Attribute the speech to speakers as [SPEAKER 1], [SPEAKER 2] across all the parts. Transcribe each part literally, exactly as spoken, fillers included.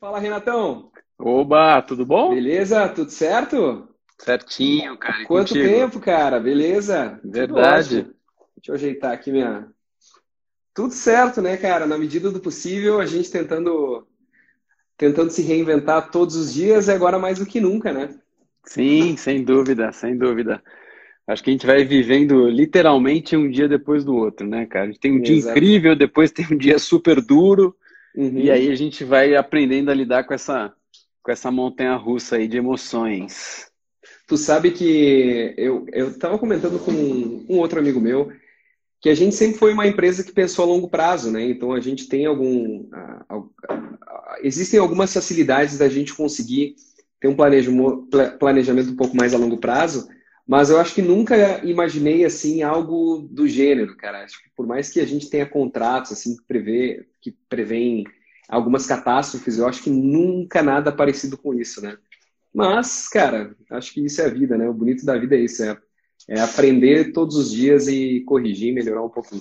[SPEAKER 1] Fala, Renatão.
[SPEAKER 2] Oba, tudo bom?
[SPEAKER 1] Beleza? Tudo certo?
[SPEAKER 2] Certinho, cara, e
[SPEAKER 1] Quanto
[SPEAKER 2] contigo?
[SPEAKER 1] tempo, cara? Beleza? Tudo
[SPEAKER 2] Verdade.
[SPEAKER 1] ótimo. Deixa eu ajeitar aqui minha. Tudo certo, né, cara? Na medida do possível, a gente tentando tentando se reinventar todos os dias e agora mais do que nunca, né?
[SPEAKER 2] Sim, sem dúvida, sem dúvida. Acho que a gente vai vivendo literalmente um dia depois do outro, né, cara? A gente tem um dia
[SPEAKER 1] Exato.
[SPEAKER 2] incrível, depois tem um dia super duro, e aí
[SPEAKER 1] Uhum.
[SPEAKER 2] a gente vai aprendendo a lidar com essa, com essa montanha-russa aí de emoções.
[SPEAKER 1] Tu sabe que eu eu tava comentando com um um outro amigo meu que a gente sempre foi uma empresa que pensou a longo prazo, né? Então a gente tem algum, ah, al- ah, existem algumas facilidades da gente conseguir ter um planejamo- pla- planejamento um pouco mais a longo prazo, mas eu acho que nunca imaginei assim algo do gênero, cara. Acho que por mais que a gente tenha contratos assim que prevê, que prevêem algumas catástrofes, eu acho que nunca nada parecido com isso, né? Mas, cara, acho que isso é a vida, né? O bonito da vida é isso, é, é aprender todos os dias e corrigir e melhorar um pouquinho.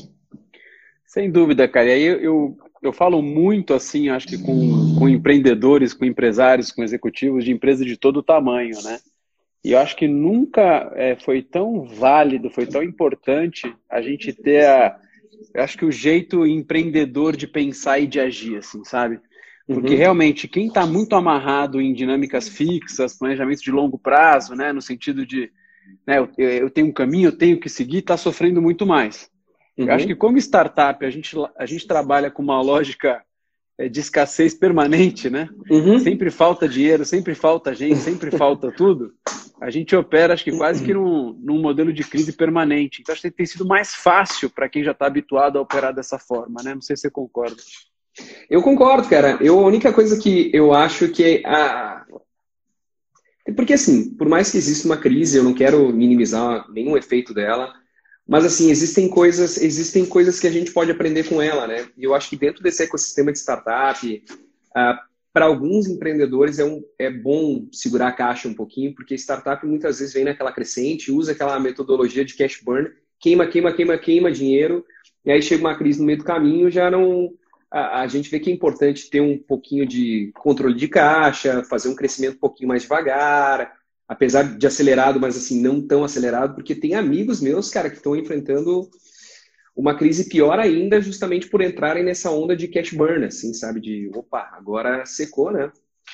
[SPEAKER 2] Sem dúvida, cara. E aí eu, eu, eu falo muito assim, acho que com, com empreendedores, com empresários, com executivos de empresas de todo tamanho, né? E eu acho que nunca é, foi tão válido, foi tão importante a gente ter a, eu acho que o jeito empreendedor de pensar e de agir, assim, sabe? Porque
[SPEAKER 1] Uhum,
[SPEAKER 2] realmente quem está muito amarrado em dinâmicas fixas, planejamento de longo prazo, né, no sentido de, né, eu, eu tenho um caminho, eu tenho que seguir, está sofrendo muito mais. Eu acho que
[SPEAKER 1] uhum,
[SPEAKER 2] como startup a gente, a gente trabalha com uma lógica é, de escassez permanente, né?
[SPEAKER 1] uhum.
[SPEAKER 2] Sempre falta dinheiro, sempre falta gente, sempre falta tudo. A gente opera, acho que quase que num, num modelo de crise permanente. Então, acho que tem sido mais fácil para quem já está habituado a operar dessa forma, né? Não sei se você concorda.
[SPEAKER 1] Eu concordo, cara. Eu, a única coisa que eu acho que é a... Porque, assim, por mais que exista uma crise, eu não quero minimizar nenhum efeito dela, mas, assim, existem coisas, existem coisas que a gente pode aprender com ela, né? E eu acho que dentro desse ecossistema de startup, ah, para alguns empreendedores é, um, é bom segurar a caixa um pouquinho, porque startup muitas vezes vem naquela crescente, usa aquela metodologia de cash burn, queima, queima, queima, queima dinheiro, e aí chega uma crise no meio do caminho, já não... A, a gente vê que é importante ter um pouquinho de controle de caixa, fazer um crescimento um pouquinho mais devagar, apesar de acelerado, mas assim, não tão acelerado, porque tem amigos meus, cara, que estão enfrentando uma crise pior ainda, justamente por entrarem nessa onda de cash burn, assim, sabe? De, opa, agora secou, né?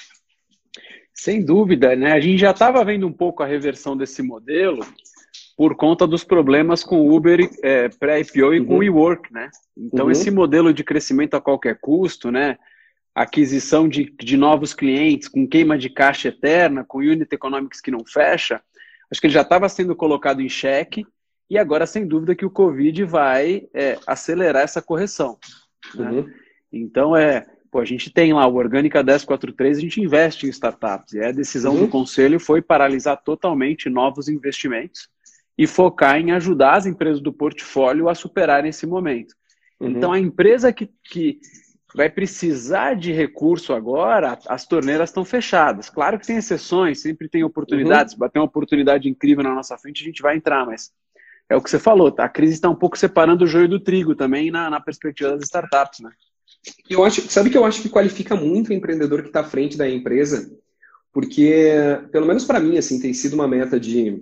[SPEAKER 2] Sem dúvida, né? A gente já estava vendo um pouco a reversão desse modelo por conta dos problemas com o Uber é, pré-I P O e com o
[SPEAKER 1] Uhum,
[SPEAKER 2] WeWork, né? Então, esse
[SPEAKER 1] uhum,
[SPEAKER 2] modelo de crescimento a qualquer custo, né? Aquisição de, de novos clientes, com queima de caixa eterna, com unit economics que não fecha, acho que ele já estava sendo colocado em xeque e agora, sem dúvida, que o Covid vai é, acelerar essa correção, né?
[SPEAKER 1] uhum,
[SPEAKER 2] Então, é, pô, a gente tem lá o Orgânica dez quarenta e três, a gente investe em startups, e a decisão do
[SPEAKER 1] uhum,
[SPEAKER 2] conselho foi paralisar totalmente novos investimentos e focar em ajudar as empresas do portfólio a superarem esse momento. Então, a
[SPEAKER 1] uhum,
[SPEAKER 2] empresa que, que vai precisar de recurso agora, as torneiras estão fechadas. Claro que tem exceções, sempre tem oportunidades.
[SPEAKER 1] uhum.
[SPEAKER 2] Se bater uma oportunidade incrível na nossa frente, a gente vai entrar, mas é o que você falou, tá? A crise está um pouco separando o joio do trigo também na, na perspectiva das startups, né?
[SPEAKER 1] Eu acho, sabe que eu acho que qualifica muito o empreendedor que está à frente da empresa, porque, pelo menos para mim, assim, tem sido uma meta de.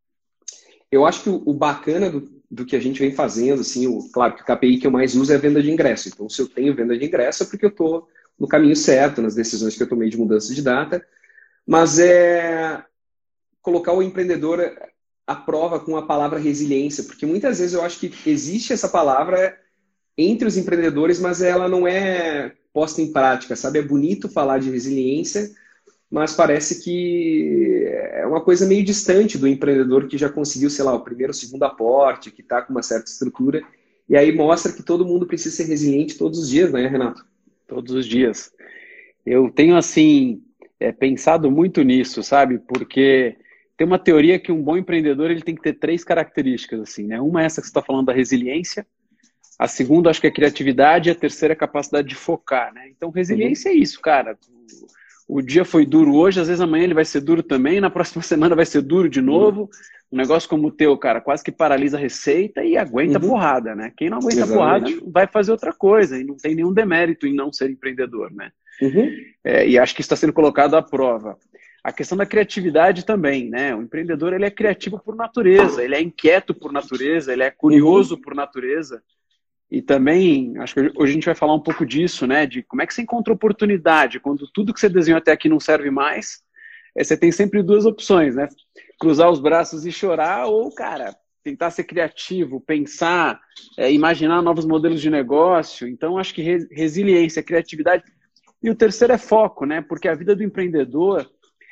[SPEAKER 1] Eu acho que o, o bacana do, do que a gente vem fazendo, assim, o, claro que o K P I que eu mais uso é a venda de ingresso. Então, se eu tenho venda de ingresso, é porque eu estou no caminho certo, nas decisões que eu tomei de mudança de data. Mas é colocar o empreendedor à prova com a palavra resiliência, porque muitas vezes eu acho que existe essa palavra entre os empreendedores, mas ela não é posta em prática, sabe? É bonito falar de resiliência, mas parece que é uma coisa meio distante do empreendedor que já conseguiu, sei lá, o primeiro, o segundo aporte, que está com uma certa estrutura, e aí mostra que todo mundo precisa ser resiliente todos os dias, né, Renato?
[SPEAKER 2] Todos os dias. Eu tenho, assim, é, pensado muito nisso, sabe? Porque tem uma teoria que um bom empreendedor ele tem que ter três características, assim, né? Uma é essa que você está falando da resiliência, a segunda acho que é a criatividade e a terceira é a capacidade de focar, né? Então,
[SPEAKER 1] Uhum,
[SPEAKER 2] resiliência é isso, cara. O, o dia foi duro hoje, às vezes amanhã ele vai ser duro também, na próxima semana vai ser duro de
[SPEAKER 1] uhum,
[SPEAKER 2] novo. Um negócio como o teu, cara, quase que paralisa a receita e aguenta
[SPEAKER 1] uhum,
[SPEAKER 2] porrada, né? Quem não aguenta porrada
[SPEAKER 1] exatamente.
[SPEAKER 2] vai fazer outra coisa e não tem nenhum demérito em não ser empreendedor, né?
[SPEAKER 1] Uhum.
[SPEAKER 2] É, e acho que isso está sendo colocado à prova. A questão da criatividade também, né? O empreendedor, ele é criativo por natureza, ele é inquieto por natureza, ele é curioso
[SPEAKER 1] Uhum.
[SPEAKER 2] por natureza. E também, acho que hoje a gente vai falar um pouco disso, né? De como é que você encontra oportunidade, quando tudo que você desenhou até aqui não serve mais, é, você tem sempre duas opções, né? Cruzar os braços e chorar, ou, cara, tentar ser criativo, pensar, é, imaginar novos modelos de negócio. Então, acho que re resiliência, criatividade. E o terceiro é foco, né? Porque a vida do empreendedor,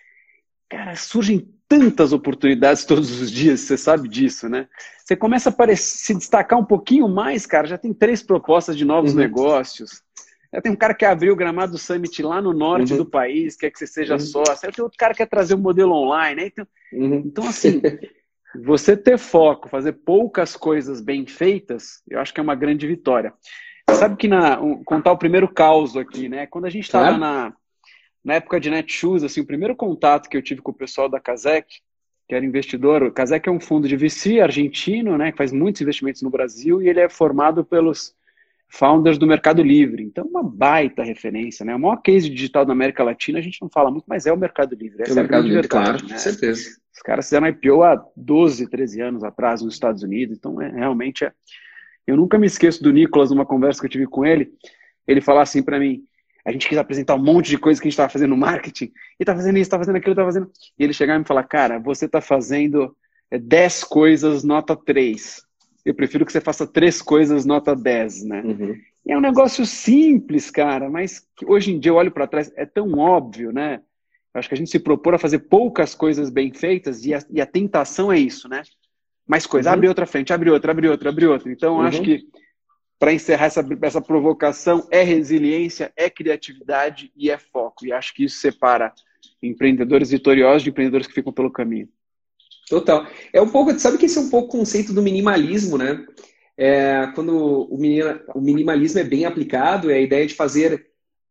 [SPEAKER 2] cara, surgem tantas oportunidades todos os dias, você sabe disso, né? Você começa a parecer, se destacar um pouquinho mais, cara, já tem três propostas de novos
[SPEAKER 1] Uhum.
[SPEAKER 2] negócios. Já tem um cara que abriu o Gramado Summit lá no norte
[SPEAKER 1] Uhum.
[SPEAKER 2] do país, quer que você seja
[SPEAKER 1] Uhum.
[SPEAKER 2] sócio. Aí tem outro cara que quer trazer o um modelo online. Né? Então,
[SPEAKER 1] Uhum.
[SPEAKER 2] então, assim, você ter foco, fazer poucas coisas bem feitas, eu acho que é uma grande vitória. Sabe que, na, um, contar o primeiro caos aqui, né? Quando a gente estava
[SPEAKER 1] Claro.
[SPEAKER 2] na, na época de Netshoes, assim, o primeiro contato que eu tive com o pessoal da Kazek, que era investidor, o Kazek é um fundo de V C argentino, né? Que faz muitos investimentos no Brasil e ele é formado pelos founders do Mercado Livre. Então, uma baita referência, né? O maior case digital da América Latina, a gente não fala muito, mas é o Mercado Livre. Essa
[SPEAKER 1] O
[SPEAKER 2] é a
[SPEAKER 1] Mercado
[SPEAKER 2] grande
[SPEAKER 1] Livre,
[SPEAKER 2] verdade,
[SPEAKER 1] claro,
[SPEAKER 2] né?
[SPEAKER 1] com certeza.
[SPEAKER 2] Os caras fizeram I P O há doze, treze anos atrás nos Estados Unidos, então é, realmente é... Eu nunca me esqueço do Nicolas, numa conversa que eu tive com ele, ele falar assim para mim, a gente quis apresentar um monte de coisa que a gente estava fazendo no marketing, e tá fazendo isso, tá fazendo aquilo, tá fazendo... E ele chegava e me falar, cara, você tá fazendo dez coisas nota três. Eu prefiro que você faça três coisas nota dez, né?
[SPEAKER 1] Uhum.
[SPEAKER 2] E é um negócio simples, cara, mas que hoje em dia eu olho para trás, é tão óbvio, né? Eu acho que a gente se propor a fazer poucas coisas bem feitas e a, e a tentação é isso, né? Mais coisa,
[SPEAKER 1] Uhum.
[SPEAKER 2] abre outra frente, abre outra, abre outra, abre outra. Então, eu
[SPEAKER 1] Uhum.
[SPEAKER 2] acho que para encerrar essa, essa provocação é resiliência, é criatividade e é foco. E acho que isso separa empreendedores vitoriosos de empreendedores que ficam pelo caminho.
[SPEAKER 1] Total. É um pouco, sabe que esse é um pouco o conceito do minimalismo, né? É, quando o, minima, o minimalismo é bem aplicado, é a ideia de fazer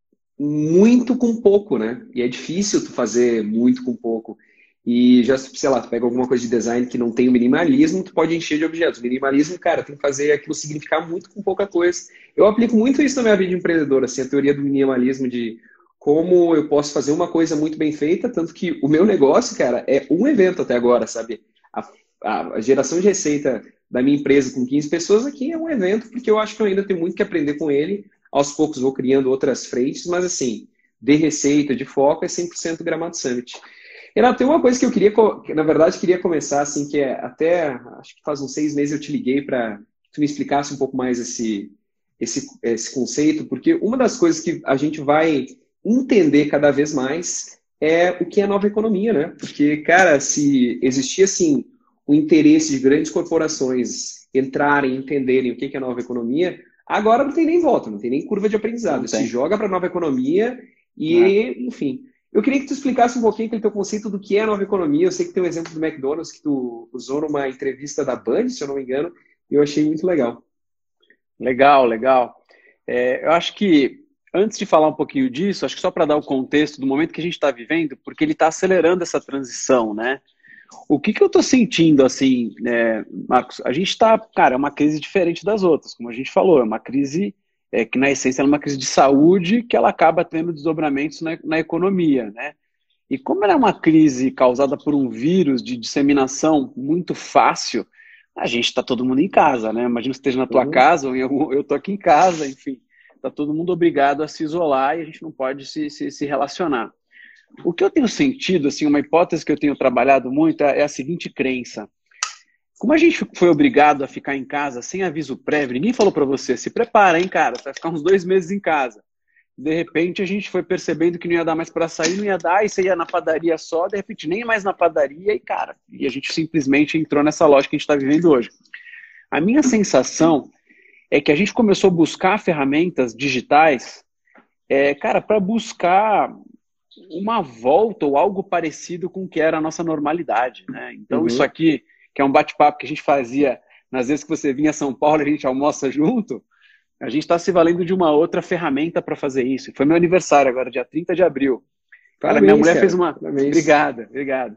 [SPEAKER 1] muito com pouco, né? E é difícil tu fazer muito com pouco. E já, sei lá, tu pega alguma coisa de design que não tem o minimalismo, tu pode encher de objetos. O minimalismo, cara, tem que fazer aquilo significar muito com pouca coisa. Eu aplico muito isso na minha vida de empreendedor, assim, a teoria do minimalismo de como eu posso fazer uma coisa muito bem feita, tanto que o meu negócio, cara, é um evento até agora, sabe? A, a geração de receita da minha empresa com quinze pessoas aqui é um evento, porque eu acho que eu ainda tenho muito que aprender com ele. Aos poucos vou criando outras frentes, mas assim, de receita, de foco, é cem por cento Gramado Summit. Renato, tem uma coisa que eu queria, que, na verdade, queria começar, assim, que é até, acho que faz uns seis meses eu te liguei para que tu me explicasse um pouco mais esse, esse, esse conceito, porque uma das coisas que a gente vai entender cada vez mais é o que é nova economia, né? Porque, cara, se existia, assim, o interesse de grandes corporações entrarem, entenderem o que é nova economia, agora não tem nem volta, não tem nem curva de aprendizado. Se joga para a nova economia e, é. enfim. Eu queria que tu explicasse um pouquinho aquele teu conceito do que é a nova economia. Eu sei que tem um exemplo do McDonald's que tu usou numa entrevista da Band, se eu não me engano, e eu achei muito legal.
[SPEAKER 2] Legal, legal. É, eu acho que, antes de falar um pouquinho disso, acho que só para dar o contexto do momento que a gente está vivendo, porque ele está acelerando essa transição, né? O que, que eu estou sentindo, assim, né, Marcos? A gente está, cara, é uma crise diferente das outras, como a gente falou, é uma crise é, que, na essência, é uma crise de saúde que ela acaba tendo desdobramentos na, na economia, né? E como ela é uma crise causada por um vírus de disseminação muito fácil, a gente está todo mundo em casa, né? Imagina que esteja na tua uhum. casa, ou eu, eu tô aqui em casa, enfim. Está todo mundo obrigado a se isolar e a gente não pode se, se, se relacionar. O que eu tenho sentido, assim, uma hipótese que eu tenho trabalhado muito é a seguinte crença. Como a gente foi obrigado a ficar em casa sem aviso prévio, ninguém falou para você, se prepara, hein, cara, você vai ficar uns dois meses em casa. De repente a gente foi percebendo que não ia dar mais para sair, não ia dar, e você ia na padaria só, de repente nem mais na padaria, e cara, e a gente simplesmente entrou nessa lógica que a gente está vivendo hoje. A minha sensação é que a gente começou a buscar ferramentas digitais, é, cara, para buscar uma volta ou algo parecido com o que era a nossa normalidade, né? Então, uhum. isso aqui, que é um bate-papo que a gente fazia nas vezes que você vinha a São Paulo e a gente almoça junto, a gente está se valendo de uma outra ferramenta para fazer isso. Foi meu aniversário agora, dia trinta de abril. Cara,
[SPEAKER 1] Parabéns,
[SPEAKER 2] minha mulher
[SPEAKER 1] cara.
[SPEAKER 2] fez uma...
[SPEAKER 1] Parabéns.
[SPEAKER 2] Obrigada, obrigada.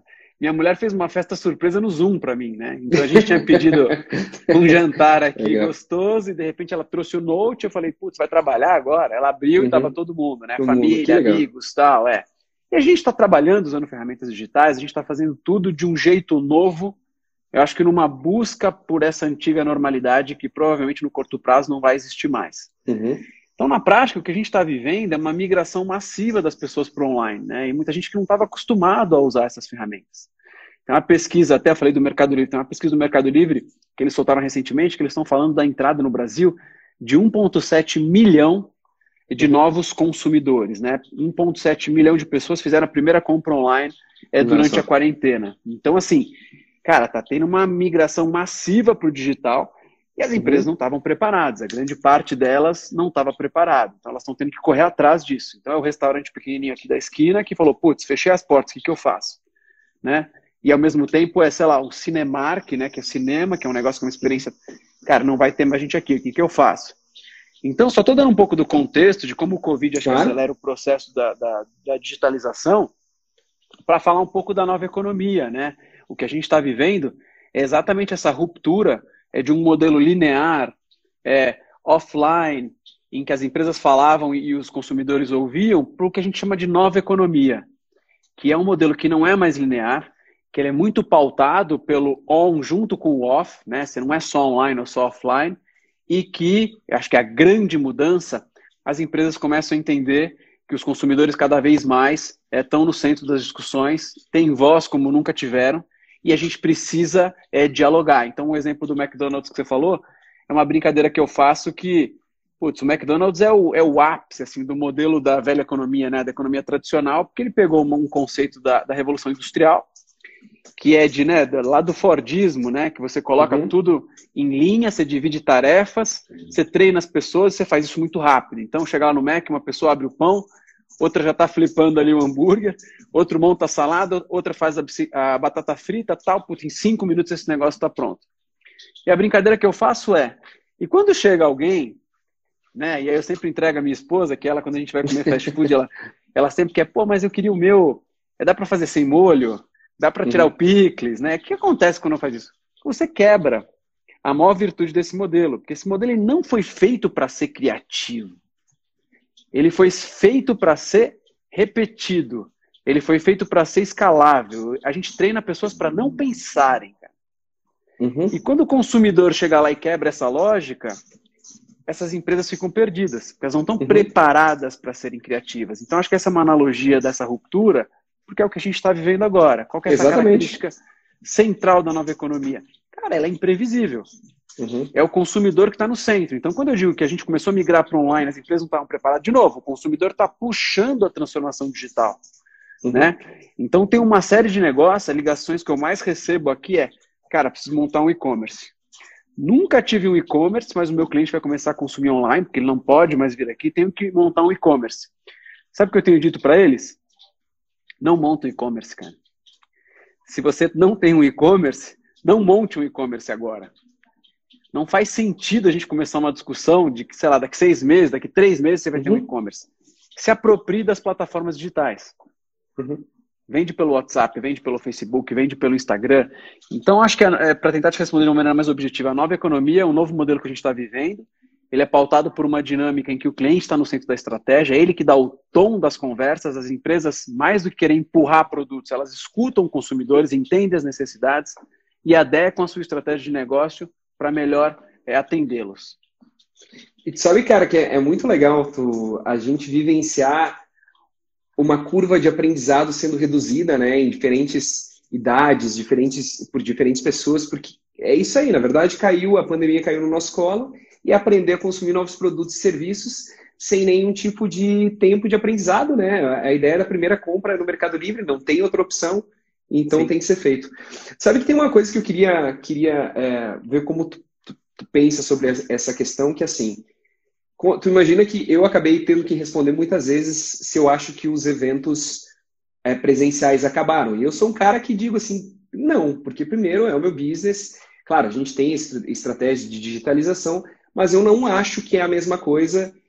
[SPEAKER 2] minha mulher fez uma festa surpresa no Zoom para mim, né? Então a gente tinha pedido um jantar aqui Legal. gostoso e de repente ela trouxe o Note, eu falei, putz, vai trabalhar agora? Ela abriu uhum. e tava todo mundo, né? Todo Família, mundo. amigos, tal, é. E a gente está trabalhando usando ferramentas digitais, a gente está fazendo tudo de um jeito novo, eu acho que numa busca por essa antiga normalidade que provavelmente no curto prazo não vai existir mais.
[SPEAKER 1] Uhum.
[SPEAKER 2] Então, na prática, o que a gente está vivendo é uma migração massiva das pessoas para o online, né? E muita gente que não estava acostumado a usar essas ferramentas. Tem uma pesquisa, até eu falei do Mercado Livre, tem uma pesquisa do Mercado Livre que eles soltaram recentemente, que eles estão falando da entrada no Brasil de um vírgula sete milhão de novos consumidores, né? um vírgula sete milhão de pessoas fizeram a primeira compra online é, durante Nossa. a quarentena. Então, assim, cara, tá tendo uma migração massiva para o digital e as empresas uhum. não estavam preparadas. A grande parte delas não estava preparada. Então, elas estão tendo que correr atrás disso. Então, é o restaurante pequenininho aqui da esquina que falou, putz, fechei as portas, o que, que eu faço? Né? E, ao mesmo tempo, é, sei lá, um Cinemark, né, que é cinema, que é um negócio com uma experiência... Cara, não vai ter mais gente aqui, o que, que eu faço? Então, só estou dando um pouco do contexto de como o Covid acho que claro. acelera o processo da, da, da digitalização para falar um pouco da nova economia, né? O que a gente está vivendo é exatamente essa ruptura é de um modelo linear, é, offline, em que as empresas falavam e os consumidores ouviam, para o que a gente chama de nova economia, que é um modelo que não é mais linear, que ele é muito pautado pelo on junto com o off, né? Você não é só online ou só offline, e que, acho que a grande mudança, as empresas começam a entender que os consumidores cada vez mais estão é, no centro das discussões, têm voz como nunca tiveram, e a gente precisa é, dialogar. Então, o exemplo do McDonald's que você falou, é uma brincadeira que eu faço que, putz, o McDonald's é o, é o ápice assim, do modelo da velha economia, né, da economia tradicional, porque ele pegou um conceito da, da Revolução Industrial, que é de, né, lá do Fordismo, né, que você coloca uhum. tudo em linha, você divide tarefas, você treina as pessoas, você faz isso muito rápido. Então, chegar lá no Mac, uma pessoa abre o pão, outra já está flipando ali o hambúrguer, outro monta a salada, outra faz a, a batata frita, tal, putz, em cinco minutos esse negócio está pronto. E a brincadeira que eu faço é, e quando chega alguém, né, e aí eu sempre entrego a minha esposa, que ela, quando a gente vai comer fast food, ela, ela sempre quer, pô, mas eu queria o meu, dá para fazer sem molho? Dá para tirar uhum. o picles, né? O que acontece quando faz isso? Você quebra a maior virtude desse modelo, porque esse modelo ele não foi feito para ser criativo. Ele foi feito para ser repetido. Ele foi feito para ser escalável. A gente treina pessoas para não pensarem, cara. Uhum. E quando o consumidor chega lá e quebra essa lógica, essas empresas ficam perdidas, porque elas não estão uhum. preparadas para serem criativas. Então, acho que essa é uma analogia dessa ruptura, porque é o que a gente está vivendo agora. Qual que é essa Exatamente. característica central da nova economia? Cara, ela é imprevisível. Uhum. É o consumidor que está no centro. Então, quando eu digo que a gente começou a migrar para online, as empresas não estavam preparadas, de novo, o consumidor está puxando a transformação digital. Uhum. Né? Então, tem uma série de negócios, as ligações que eu mais recebo aqui é, cara, preciso montar um e-commerce. Nunca tive um e-commerce, mas o meu cliente vai começar a consumir online, porque ele não pode mais vir aqui, tenho que montar um e-commerce. Sabe o que eu tenho dito para eles? Não monta um e-commerce, cara. Se você não tem um e-commerce, não monte um e-commerce agora. Não faz sentido a gente começar uma discussão de que, sei lá, daqui seis meses, daqui três meses você vai uhum. ter um e-commerce. Se aproprie das plataformas digitais. Uhum. Vende pelo WhatsApp, vende pelo Facebook, vende pelo Instagram. Então, acho que é, para tentar te responder de uma maneira mais objetiva, a nova economia é um novo modelo que a gente está vivendo. Ele é pautado por uma dinâmica em que o cliente está no centro da estratégia, é ele que dá o tom das conversas, as empresas, mais do que querer empurrar produtos, elas escutam consumidores, entendem as necessidades e adequam a sua estratégia de negócio para melhor é, atendê-los.
[SPEAKER 1] E tu sabe, cara, que é, é muito legal tu, a gente vivenciar uma curva de aprendizado sendo reduzida, né, em diferentes idades, diferentes, por diferentes pessoas, porque é isso aí, na verdade, caiu, a pandemia caiu no nosso colo, e aprender a consumir novos produtos e serviços sem nenhum tipo de tempo de aprendizado, né? A ideia da primeira compra é no Mercado Livre, não tem outra opção, então Sim. tem que ser feito. Sabe que tem uma coisa que eu queria, queria é, ver como tu, tu, tu pensa sobre essa questão, que assim, tu imagina que eu acabei tendo que responder muitas vezes se eu acho que os eventos é, presenciais acabaram. E eu sou um cara que digo assim, não, porque primeiro é o meu business, claro, a gente tem estratégia de digitalização, mas eu não acho que é a mesma coisa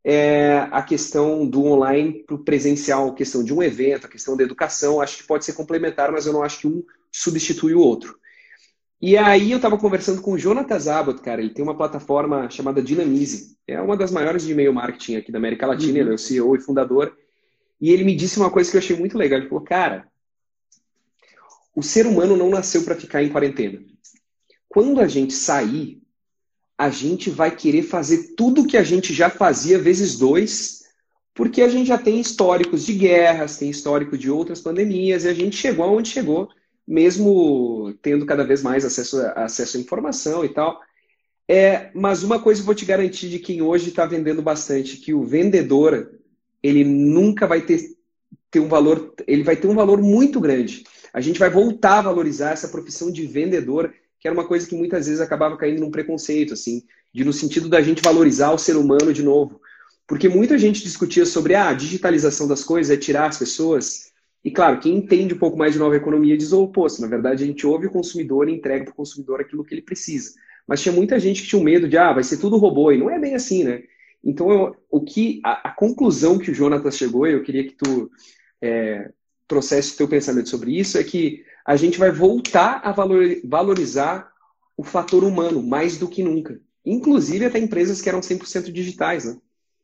[SPEAKER 1] é a questão do online para o presencial, a questão de um evento, a questão da educação, acho que pode ser complementar, mas eu não acho que um substitui o outro. E aí eu estava conversando com o Jonatas Abbott, cara, ele tem uma plataforma chamada Dynamize, é uma das maiores de e-mail marketing aqui da América Latina, uhum. Ele é o C E O e fundador, e ele me disse uma coisa que eu achei muito legal, ele falou, cara, o ser humano não nasceu para ficar em quarentena. Quando a gente sair, a gente vai querer fazer tudo que a gente já fazia vezes dois, porque a gente já tem históricos de guerras, tem histórico de outras pandemias, e a gente chegou aonde chegou, mesmo tendo cada vez mais acesso a, acesso à informação e tal. É, mas uma coisa eu vou te garantir de quem hoje está vendendo bastante, que o vendedor, ele nunca vai ter, ter um valor, ele vai ter um valor muito grande. A gente vai voltar a valorizar essa profissão de vendedor, que era uma coisa que muitas vezes acabava caindo num preconceito, assim, de no sentido da gente valorizar o ser humano de novo. Porque muita gente discutia sobre ah, a digitalização das coisas, é tirar as pessoas. E claro, quem entende um pouco mais de nova economia diz o oposto. Na verdade, a gente ouve o consumidor e entrega para o consumidor aquilo que ele precisa. Mas tinha muita gente que tinha um medo de, ah, vai ser tudo robô. E não é bem assim, né? Então, eu, o que, a, a conclusão que o Jonatas chegou, eu queria que tu é, trouxesse o teu pensamento sobre isso, é que a gente vai voltar a valor, valorizar o fator humano mais do que nunca. Inclusive até empresas que eram cem por cento digitais, né?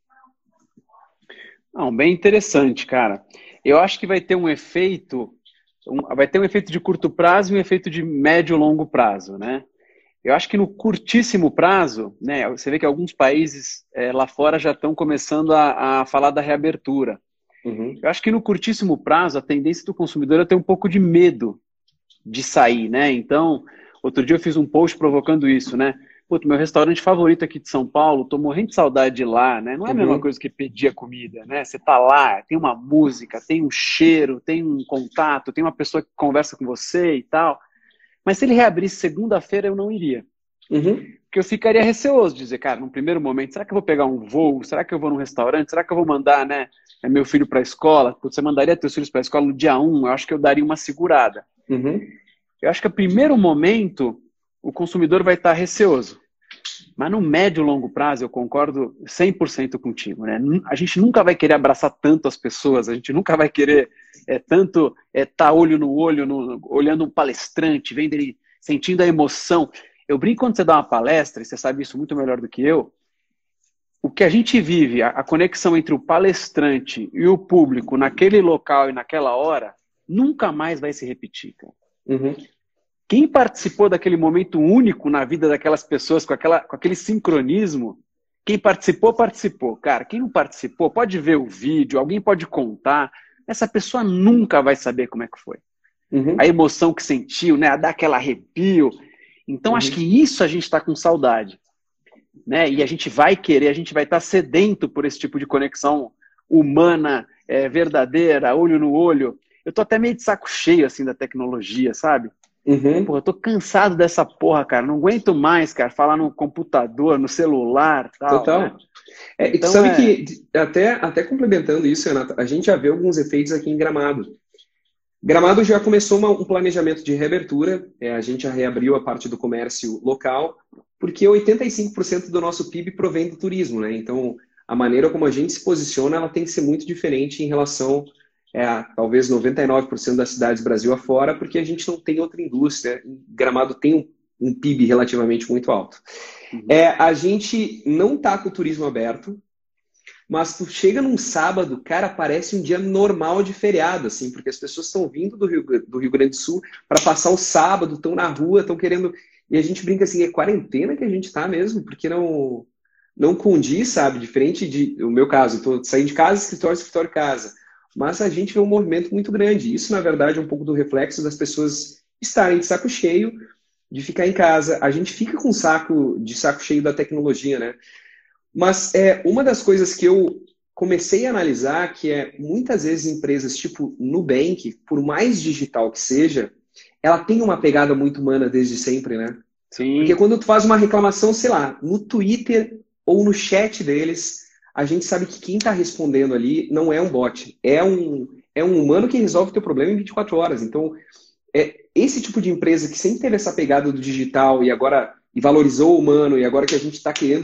[SPEAKER 2] Não, bem interessante, cara. Eu acho que vai ter um efeito, um, vai ter um efeito de curto prazo e um efeito de médio e longo prazo, né? Eu acho que no curtíssimo prazo, né, você vê que alguns países é, lá fora já estão começando a, a falar da reabertura. Uhum. Eu acho que no curtíssimo prazo a tendência do consumidor é ter um pouco de medo de sair, né? Então, outro dia eu fiz um post provocando isso, né? Putz, meu restaurante favorito aqui de São Paulo, tô morrendo de saudade de lá, né? Não é a mesma uhum. coisa que pedir a comida, né? Você tá lá, tem uma música, tem um cheiro, tem um contato, tem uma pessoa que conversa com você e tal. Mas se ele reabrisse segunda-feira, eu não iria. Uhum. Porque eu ficaria receoso de dizer, cara, num primeiro momento, será que eu vou pegar um voo? Será que eu vou num restaurante? Será que eu vou mandar, né, meu filho para a escola? Você mandaria teus filhos para a escola no dia um? Eu acho que eu daria uma segurada. Uhum. Eu acho que no primeiro momento, o consumidor vai estar receoso. Mas no médio e longo prazo, eu concordo cem por cento contigo, né? A gente nunca vai querer abraçar tanto as pessoas, a gente nunca vai querer é, tanto estar é, tá olho no olho, no, olhando um palestrante, vendo ele, sentindo a emoção. Eu brinco quando você dá uma palestra, e você sabe isso muito melhor do que eu, o que a gente vive, a, a conexão entre o palestrante e o público naquele local e naquela hora, nunca mais vai se repetir, cara. Uhum. Quem participou daquele momento único na vida daquelas pessoas, com, aquela, com aquele sincronismo, quem participou, participou. Cara, quem não participou, pode ver o vídeo, alguém pode contar, essa pessoa nunca vai saber como é que foi. Uhum. A emoção que sentiu, né? Dar aquele arrepio. Então, uhum. acho que isso a gente está com saudade. Né? E a gente vai querer, a gente vai estar tá sedento por esse tipo de conexão humana, é, verdadeira, olho no olho. Eu tô até meio de saco cheio, assim, da tecnologia, sabe? Uhum. Porra, eu tô cansado dessa porra, cara. Não aguento mais, cara, falar no computador, no celular, tal.
[SPEAKER 1] Total. Né? É, então, e tu sabe é... que, até, até complementando isso, Renata, a gente já vê alguns efeitos aqui em Gramado. Gramado já começou uma, um planejamento de reabertura. É, a gente já reabriu a parte do comércio local, porque oitenta e cinco por cento do nosso P I B provém do turismo, né? Então, a maneira como a gente se posiciona, ela tem que ser muito diferente em relação é, a talvez noventa e nove por cento das cidades Brasil afora, porque a gente não tem outra indústria. Gramado tem um, um P I B relativamente muito alto. Uhum. É, a gente não tá com o turismo aberto, mas tu chega num sábado, cara, parece um dia normal de feriado, assim, porque as pessoas estão vindo do Rio, do Rio Grande do Sul para passar o sábado, estão na rua, estão querendo... E a gente brinca assim, é quarentena que a gente tá mesmo, porque não, não condiz, sabe? Diferente de... O meu caso, eu tô saindo de casa, escritório, escritório, casa. Mas a gente vê um movimento muito grande. Isso, na verdade, é um pouco do reflexo das pessoas estarem de saco cheio, de ficar em casa. A gente fica com saco de saco cheio da tecnologia, né? Mas é uma das coisas que eu comecei a analisar, que é muitas vezes empresas tipo Nubank, por mais digital que seja, ela tem uma pegada muito humana desde sempre, né?
[SPEAKER 2] Sim.
[SPEAKER 1] Porque quando tu faz uma reclamação, sei lá, no Twitter ou no chat deles, a gente sabe que quem está respondendo ali não é um bot, é um, é um humano que resolve o teu problema em vinte e quatro horas. Então, é esse tipo de empresa que sempre teve essa pegada do digital e agora e valorizou o humano, e agora que a gente está querendo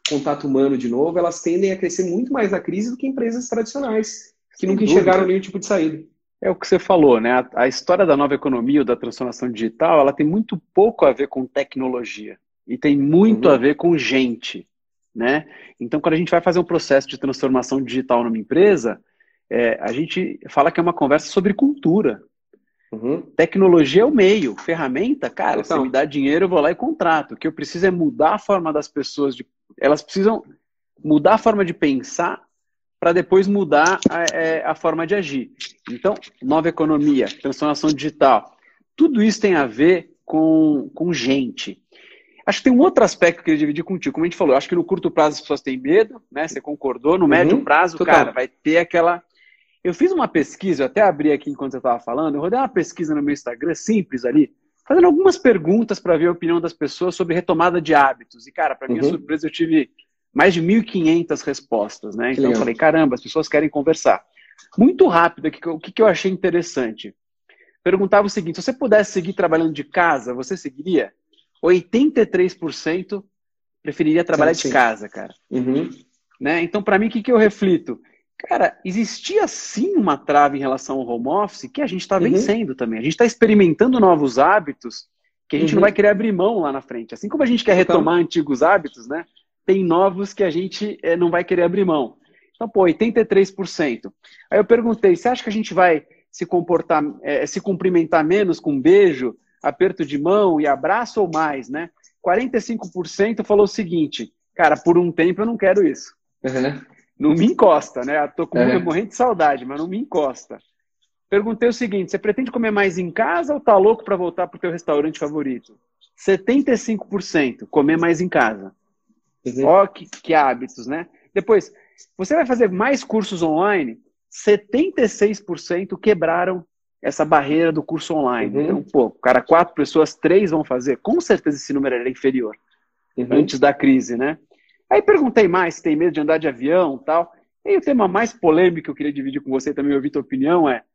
[SPEAKER 1] contato humano de novo, elas tendem a crescer muito mais na crise do que empresas tradicionais, que
[SPEAKER 2] Sem
[SPEAKER 1] nunca
[SPEAKER 2] dúvida.
[SPEAKER 1] enxergaram nenhum tipo de saída.
[SPEAKER 2] É o que você falou, né? A, a história da nova economia ou da transformação digital, ela tem muito pouco a ver com tecnologia e tem muito
[SPEAKER 1] Uhum.
[SPEAKER 2] a ver com gente, né? Então, quando a gente vai fazer um processo de transformação digital numa empresa, é, a gente fala que é uma conversa sobre cultura.
[SPEAKER 1] Uhum.
[SPEAKER 2] Tecnologia é o meio, ferramenta, cara,
[SPEAKER 1] Total.
[SPEAKER 2] você me dá dinheiro, eu vou lá e contrato. O que eu preciso é mudar a forma das pessoas, de, elas precisam mudar a forma de pensar para depois mudar a, é, a forma de agir. Então, nova economia, transformação digital, tudo isso tem a ver com, com gente. Acho que tem um outro aspecto que eu queria dividir contigo. Como a gente falou, eu acho que no curto prazo as pessoas têm medo, né? Você concordou. No
[SPEAKER 1] Uhum.
[SPEAKER 2] médio prazo,
[SPEAKER 1] Total.
[SPEAKER 2] cara, vai ter aquela... Eu fiz uma pesquisa, eu até abri aqui enquanto você estava falando, eu rodei uma pesquisa no meu Instagram, simples ali, fazendo algumas perguntas para ver a opinião das pessoas sobre retomada de hábitos. E, cara, para minha
[SPEAKER 1] Uhum.
[SPEAKER 2] surpresa, eu tive mais de mil e quinhentas respostas, né?
[SPEAKER 1] Que
[SPEAKER 2] Então eu
[SPEAKER 1] legal.
[SPEAKER 2] falei, caramba, as pessoas querem conversar. Muito rápido, o que, que eu achei interessante? Perguntava o seguinte, se você pudesse seguir trabalhando de casa, você seguiria? oitenta e três por cento preferiria trabalhar
[SPEAKER 1] Certo,
[SPEAKER 2] de
[SPEAKER 1] sim.
[SPEAKER 2] casa, cara.
[SPEAKER 1] Uhum.
[SPEAKER 2] Né? Então, para mim, o que, que eu reflito? Cara, existia sim uma trava em relação ao home office que a gente está
[SPEAKER 1] Uhum.
[SPEAKER 2] vencendo também. A gente está experimentando novos hábitos que a gente não vai
[SPEAKER 1] Uhum.
[SPEAKER 2] querer abrir mão lá na frente. Assim como a gente quer
[SPEAKER 1] Total.
[SPEAKER 2] retomar antigos hábitos, né? Tem novos que a gente é, não vai querer abrir mão. Então, pô, oitenta e três por cento. Aí eu perguntei, você acha que a gente vai se comportar, é, se cumprimentar menos com um beijo, aperto de mão e abraço ou mais, né? quarenta e cinco por cento falou o seguinte, cara, por um tempo eu não quero isso.
[SPEAKER 1] Uhum.
[SPEAKER 2] Não me encosta, né? Eu tô com,
[SPEAKER 1] Uhum.
[SPEAKER 2] morrendo de saudade, mas não me encosta. Perguntei o seguinte, você pretende comer mais em casa ou tá louco para voltar pro teu restaurante favorito? setenta e cinco por cento comer mais em casa.
[SPEAKER 1] Uhum.
[SPEAKER 2] Ó, que, que hábitos, né? Depois, você vai fazer mais cursos online? setenta e seis por cento quebraram essa barreira do curso online.
[SPEAKER 1] Uhum.
[SPEAKER 2] Então, pô, cara, quatro pessoas, três vão fazer. Com certeza esse número era inferior
[SPEAKER 1] Uhum.
[SPEAKER 2] antes da crise, né? Aí perguntei mais se tem medo de andar de avião e tal. E o tema mais polêmico que eu queria dividir com você, também ouvir tua opinião, é,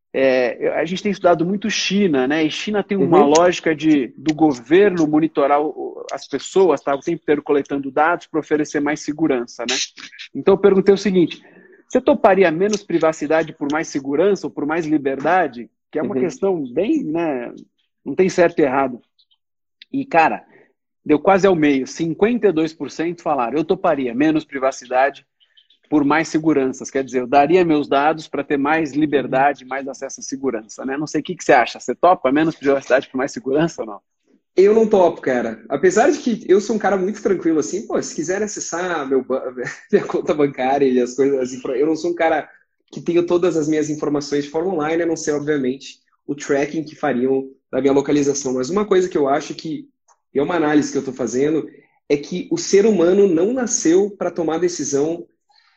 [SPEAKER 2] é a gente tem estudado muito China, né? E China tem uma
[SPEAKER 1] Uhum.
[SPEAKER 2] lógica de, do governo monitorar o, as pessoas, tá? O tempo inteiro coletando dados para oferecer mais segurança, né? Então eu perguntei o seguinte, você toparia menos privacidade por mais segurança ou por mais liberdade? Que é uma
[SPEAKER 1] Uhum.
[SPEAKER 2] questão bem, né? Não tem certo e errado. E, cara, deu quase ao meio. cinquenta e dois por cento falaram, eu toparia menos privacidade por mais seguranças. Quer dizer, eu daria meus dados para ter mais liberdade, mais acesso à segurança, né? Não sei o que, que você acha. Você topa menos privacidade por mais segurança ou não?
[SPEAKER 1] Eu não topo, cara. Apesar de que eu sou um cara muito tranquilo, assim, pô, se quiser acessar meu, minha conta bancária e as coisas, eu não sou um cara que tenho todas as minhas informações de forma online, a não ser, obviamente, o tracking que fariam da minha localização. Mas uma coisa que eu acho que, e é uma análise que eu estou fazendo, é que o ser humano não nasceu para tomar decisão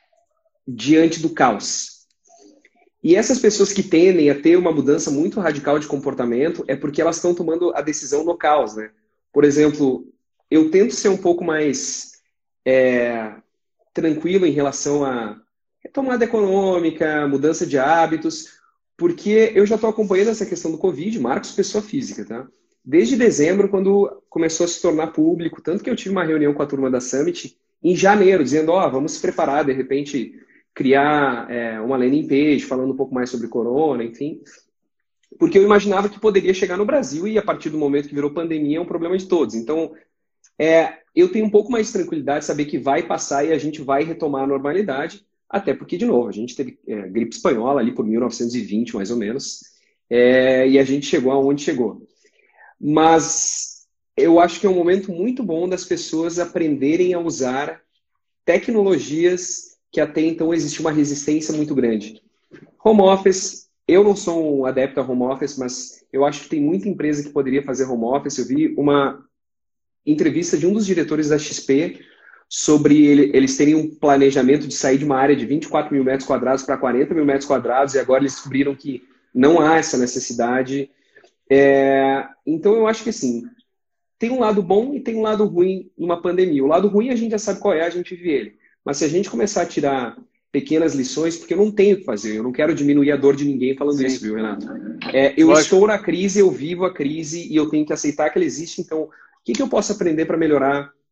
[SPEAKER 1] diante do caos. E essas pessoas que tendem a ter uma mudança muito radical de comportamento é porque elas estão tomando a decisão no caos, né? Por exemplo, eu tento ser um pouco mais é, tranquilo em relação a retomada econômica, mudança de hábitos, porque eu já estou acompanhando essa questão do Covid, Marcos, pessoa física, tá? Desde dezembro, quando começou a se tornar público, tanto que eu tive uma reunião com a turma da Summit em janeiro, dizendo, ó, oh, vamos se preparar, de repente criar é, uma landing page falando um pouco mais sobre corona, enfim. Porque eu imaginava que poderia chegar no Brasil e a partir do momento que virou pandemia é um problema de todos. Então, é, eu tenho um pouco mais de tranquilidade de saber que vai passar e a gente vai retomar a normalidade, até porque, de novo, a gente teve é, gripe espanhola ali por mil novecentos e vinte, mais ou menos, é, e a gente chegou aonde chegou. Mas eu acho que é um momento muito bom das pessoas aprenderem a usar tecnologias que até então existe uma resistência muito grande. Home office, eu não sou um adepto a home office, mas eu acho que tem muita empresa que poderia fazer home office. Eu vi uma entrevista de um dos diretores da X P sobre ele, eles terem um planejamento de sair de uma área de vinte e quatro mil metros quadrados para quarenta mil metros quadrados e agora eles descobriram que não há essa necessidade. É, então eu acho que assim, tem um lado bom e tem um lado ruim numa pandemia. O lado ruim a gente já sabe qual é, a gente vive ele. Mas se a gente começar a tirar pequenas lições, porque eu não tenho o que fazer, eu não quero diminuir a dor de ninguém falando Sim. isso, viu, Renato? É, eu Lógico. estou na crise, eu vivo a crise e eu tenho que aceitar que ela existe. Então, o que, que eu posso aprender para melhorar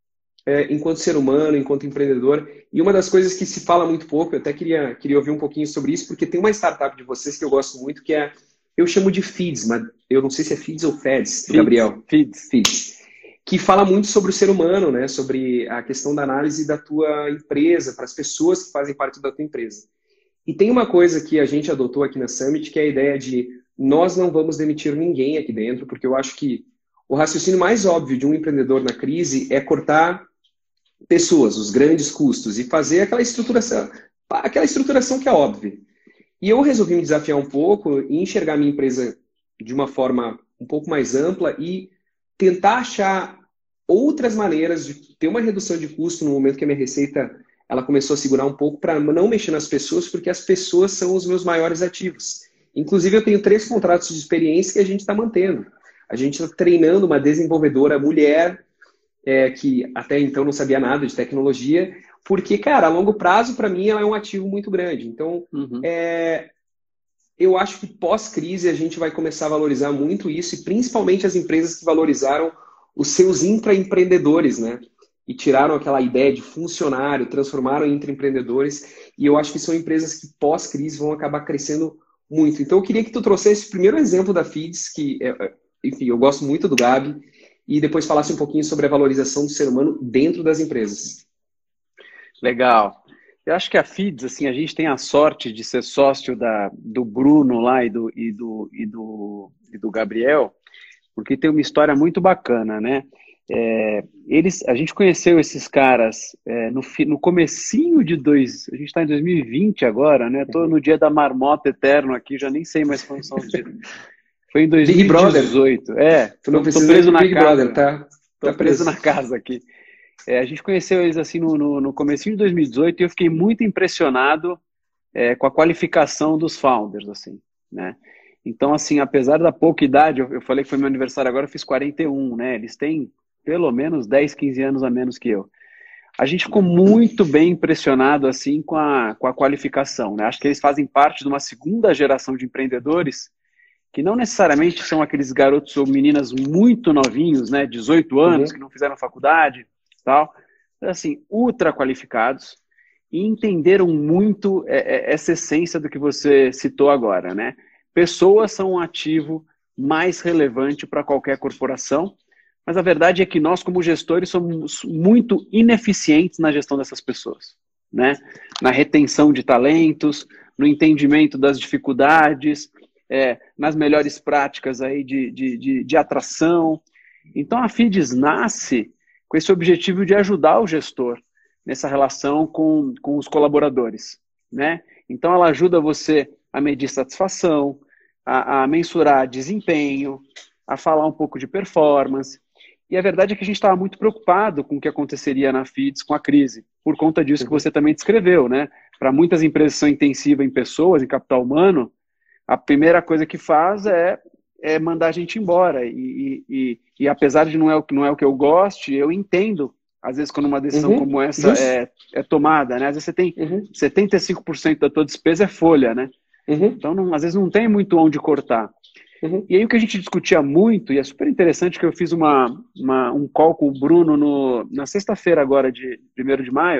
[SPEAKER 1] é, enquanto ser humano, enquanto empreendedor. E uma das coisas que se fala muito pouco, eu até queria, queria ouvir um pouquinho sobre isso, porque tem uma startup de vocês que eu gosto muito, que é, eu chamo de Feeds, mas eu não sei se é Feeds ou Feds,
[SPEAKER 2] Feeds,
[SPEAKER 1] Gabriel.
[SPEAKER 2] Feeds.
[SPEAKER 1] Feeds. Que fala muito sobre o ser humano, né? Sobre a questão da análise da tua empresa, para as pessoas que fazem parte da tua empresa. E tem uma coisa que a gente adotou aqui na Summit, que é a ideia de nós não vamos demitir ninguém aqui dentro, porque eu acho que o raciocínio mais óbvio de um empreendedor na crise é cortar pessoas, os grandes custos, e fazer aquela estruturação, aquela estruturação que é óbvia. E eu resolvi me desafiar um pouco e enxergar a minha empresa de uma forma um pouco mais ampla e tentar achar outras maneiras de ter uma redução de custo no momento que a minha receita ela começou a segurar um pouco para não mexer nas pessoas, porque as pessoas são os meus maiores ativos. Inclusive, eu tenho três contratos de experiência que a gente está mantendo. A gente está treinando uma desenvolvedora mulher, é, que até então não sabia nada de tecnologia, porque, cara, a longo prazo, para mim, ela é um ativo muito grande. Então, uhum. é, eu acho que pós-crise a gente vai começar a valorizar muito isso, e principalmente as empresas que valorizaram os seus intraempreendedores, né? E tiraram aquela ideia de funcionário, transformaram em intraempreendedores, e eu acho que são empresas que pós-crise vão acabar crescendo muito. Então eu queria que tu trouxesse o primeiro exemplo da Feeds, que, enfim, eu gosto muito do Gabi, e depois falasse um pouquinho sobre a valorização do ser humano dentro das empresas.
[SPEAKER 2] Legal. Eu acho que a Feeds, assim, a gente tem a sorte de ser sócio da, do Bruno lá e do, e, do, e, do, e do Gabriel, porque tem uma história muito bacana, né? É, eles, a gente conheceu esses caras é, no, no comecinho de dois, a gente está em dois mil e vinte agora, né? Estou no dia da marmota eterno aqui, já nem sei mais quando são os dias. Foi em dois mil e dezoito. É,
[SPEAKER 1] tu não precisa preso na Big casa. Brother, tá?
[SPEAKER 2] Tô
[SPEAKER 1] tá
[SPEAKER 2] preso, preso na casa aqui. É, a gente conheceu eles assim no, no, no comecinho de dois mil e dezoito e eu fiquei muito impressionado é, com a qualificação dos founders, assim, né? Então, assim, apesar da pouca idade, eu, eu falei que foi meu aniversário agora, eu fiz quarenta e um, né? Eles têm pelo menos dez, quinze anos a menos que eu. A gente ficou muito bem impressionado, assim, com a, com a qualificação, né? Acho que eles fazem parte de uma segunda geração de empreendedores que não necessariamente são aqueles garotos ou meninas muito novinhos, né? dezoito anos, uhum. que não fizeram faculdade e tal. Assim, ultra qualificados e entenderam muito essa essência do que você citou agora, né? Pessoas são um ativo mais relevante para qualquer corporação, mas a verdade é que nós, como gestores, somos muito ineficientes na gestão dessas pessoas, né? Na retenção de talentos, no entendimento das dificuldades, é, nas melhores práticas aí de, de, de, de atração. Então, a Feeds nasce com esse objetivo de ajudar o gestor nessa relação com, com os colaboradores, né? Então, ela ajuda você a medir satisfação, a, a mensurar desempenho, a falar um pouco de performance. E a verdade é que a gente estava muito preocupado com o que aconteceria na Feeds com a crise, por conta disso que você também descreveu, né? Para muitas empresas que são intensivas em pessoas, em capital humano, a primeira coisa que faz é, é mandar a gente embora. E, e, e, e apesar de não é, o, não é o que eu goste, eu entendo, às vezes, quando uma decisão uhum, como essa é, é tomada, né? Às vezes você tem uhum. setenta e cinco por cento da tua despesa é folha, né? Uhum. Então, não, às vezes não tem muito onde cortar. Uhum. E aí o que a gente discutia muito, e é super interessante que eu fiz uma, uma, um call com o Bruno no, na sexta-feira agora, de primeiro de maio,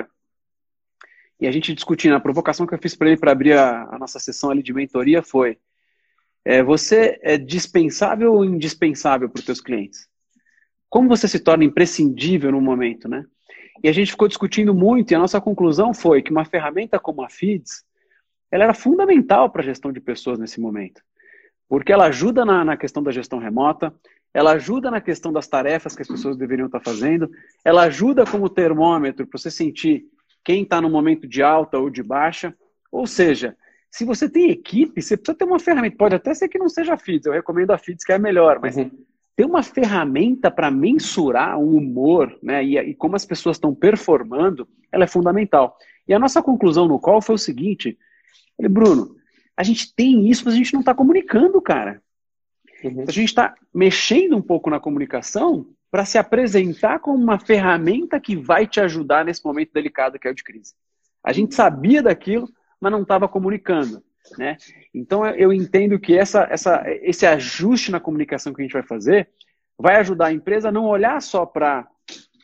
[SPEAKER 2] e a gente discutindo, a provocação que eu fiz para ele para abrir a, a nossa sessão ali de mentoria foi, é, você é dispensável ou indispensável para os teus clientes? Como você se torna imprescindível no momento, né? E a gente ficou discutindo muito, e a nossa conclusão foi que uma ferramenta como a Feeds, ela era fundamental para a gestão de pessoas nesse momento. Porque ela ajuda na, na questão da gestão remota, ela ajuda na questão das tarefas que as pessoas deveriam estar fazendo, ela ajuda como termômetro para você sentir quem está no momento de alta ou de baixa. Ou seja, se você tem equipe, você precisa ter uma ferramenta. Pode até ser que não seja a Feeds, eu recomendo a Feeds que é a melhor, mas uhum. ter uma ferramenta para mensurar o humor, né, e, e como as pessoas estão performando, ela é fundamental. E a nossa conclusão no call foi o seguinte, falei, Bruno, a gente tem isso, mas a gente não está comunicando, cara. Uhum. A gente está mexendo um pouco na comunicação para se apresentar como uma ferramenta que vai te ajudar nesse momento delicado que é o de crise. A gente sabia daquilo, mas não estava comunicando, né? Então eu entendo que essa, essa, esse ajuste na comunicação que a gente vai fazer vai ajudar a empresa a não olhar só para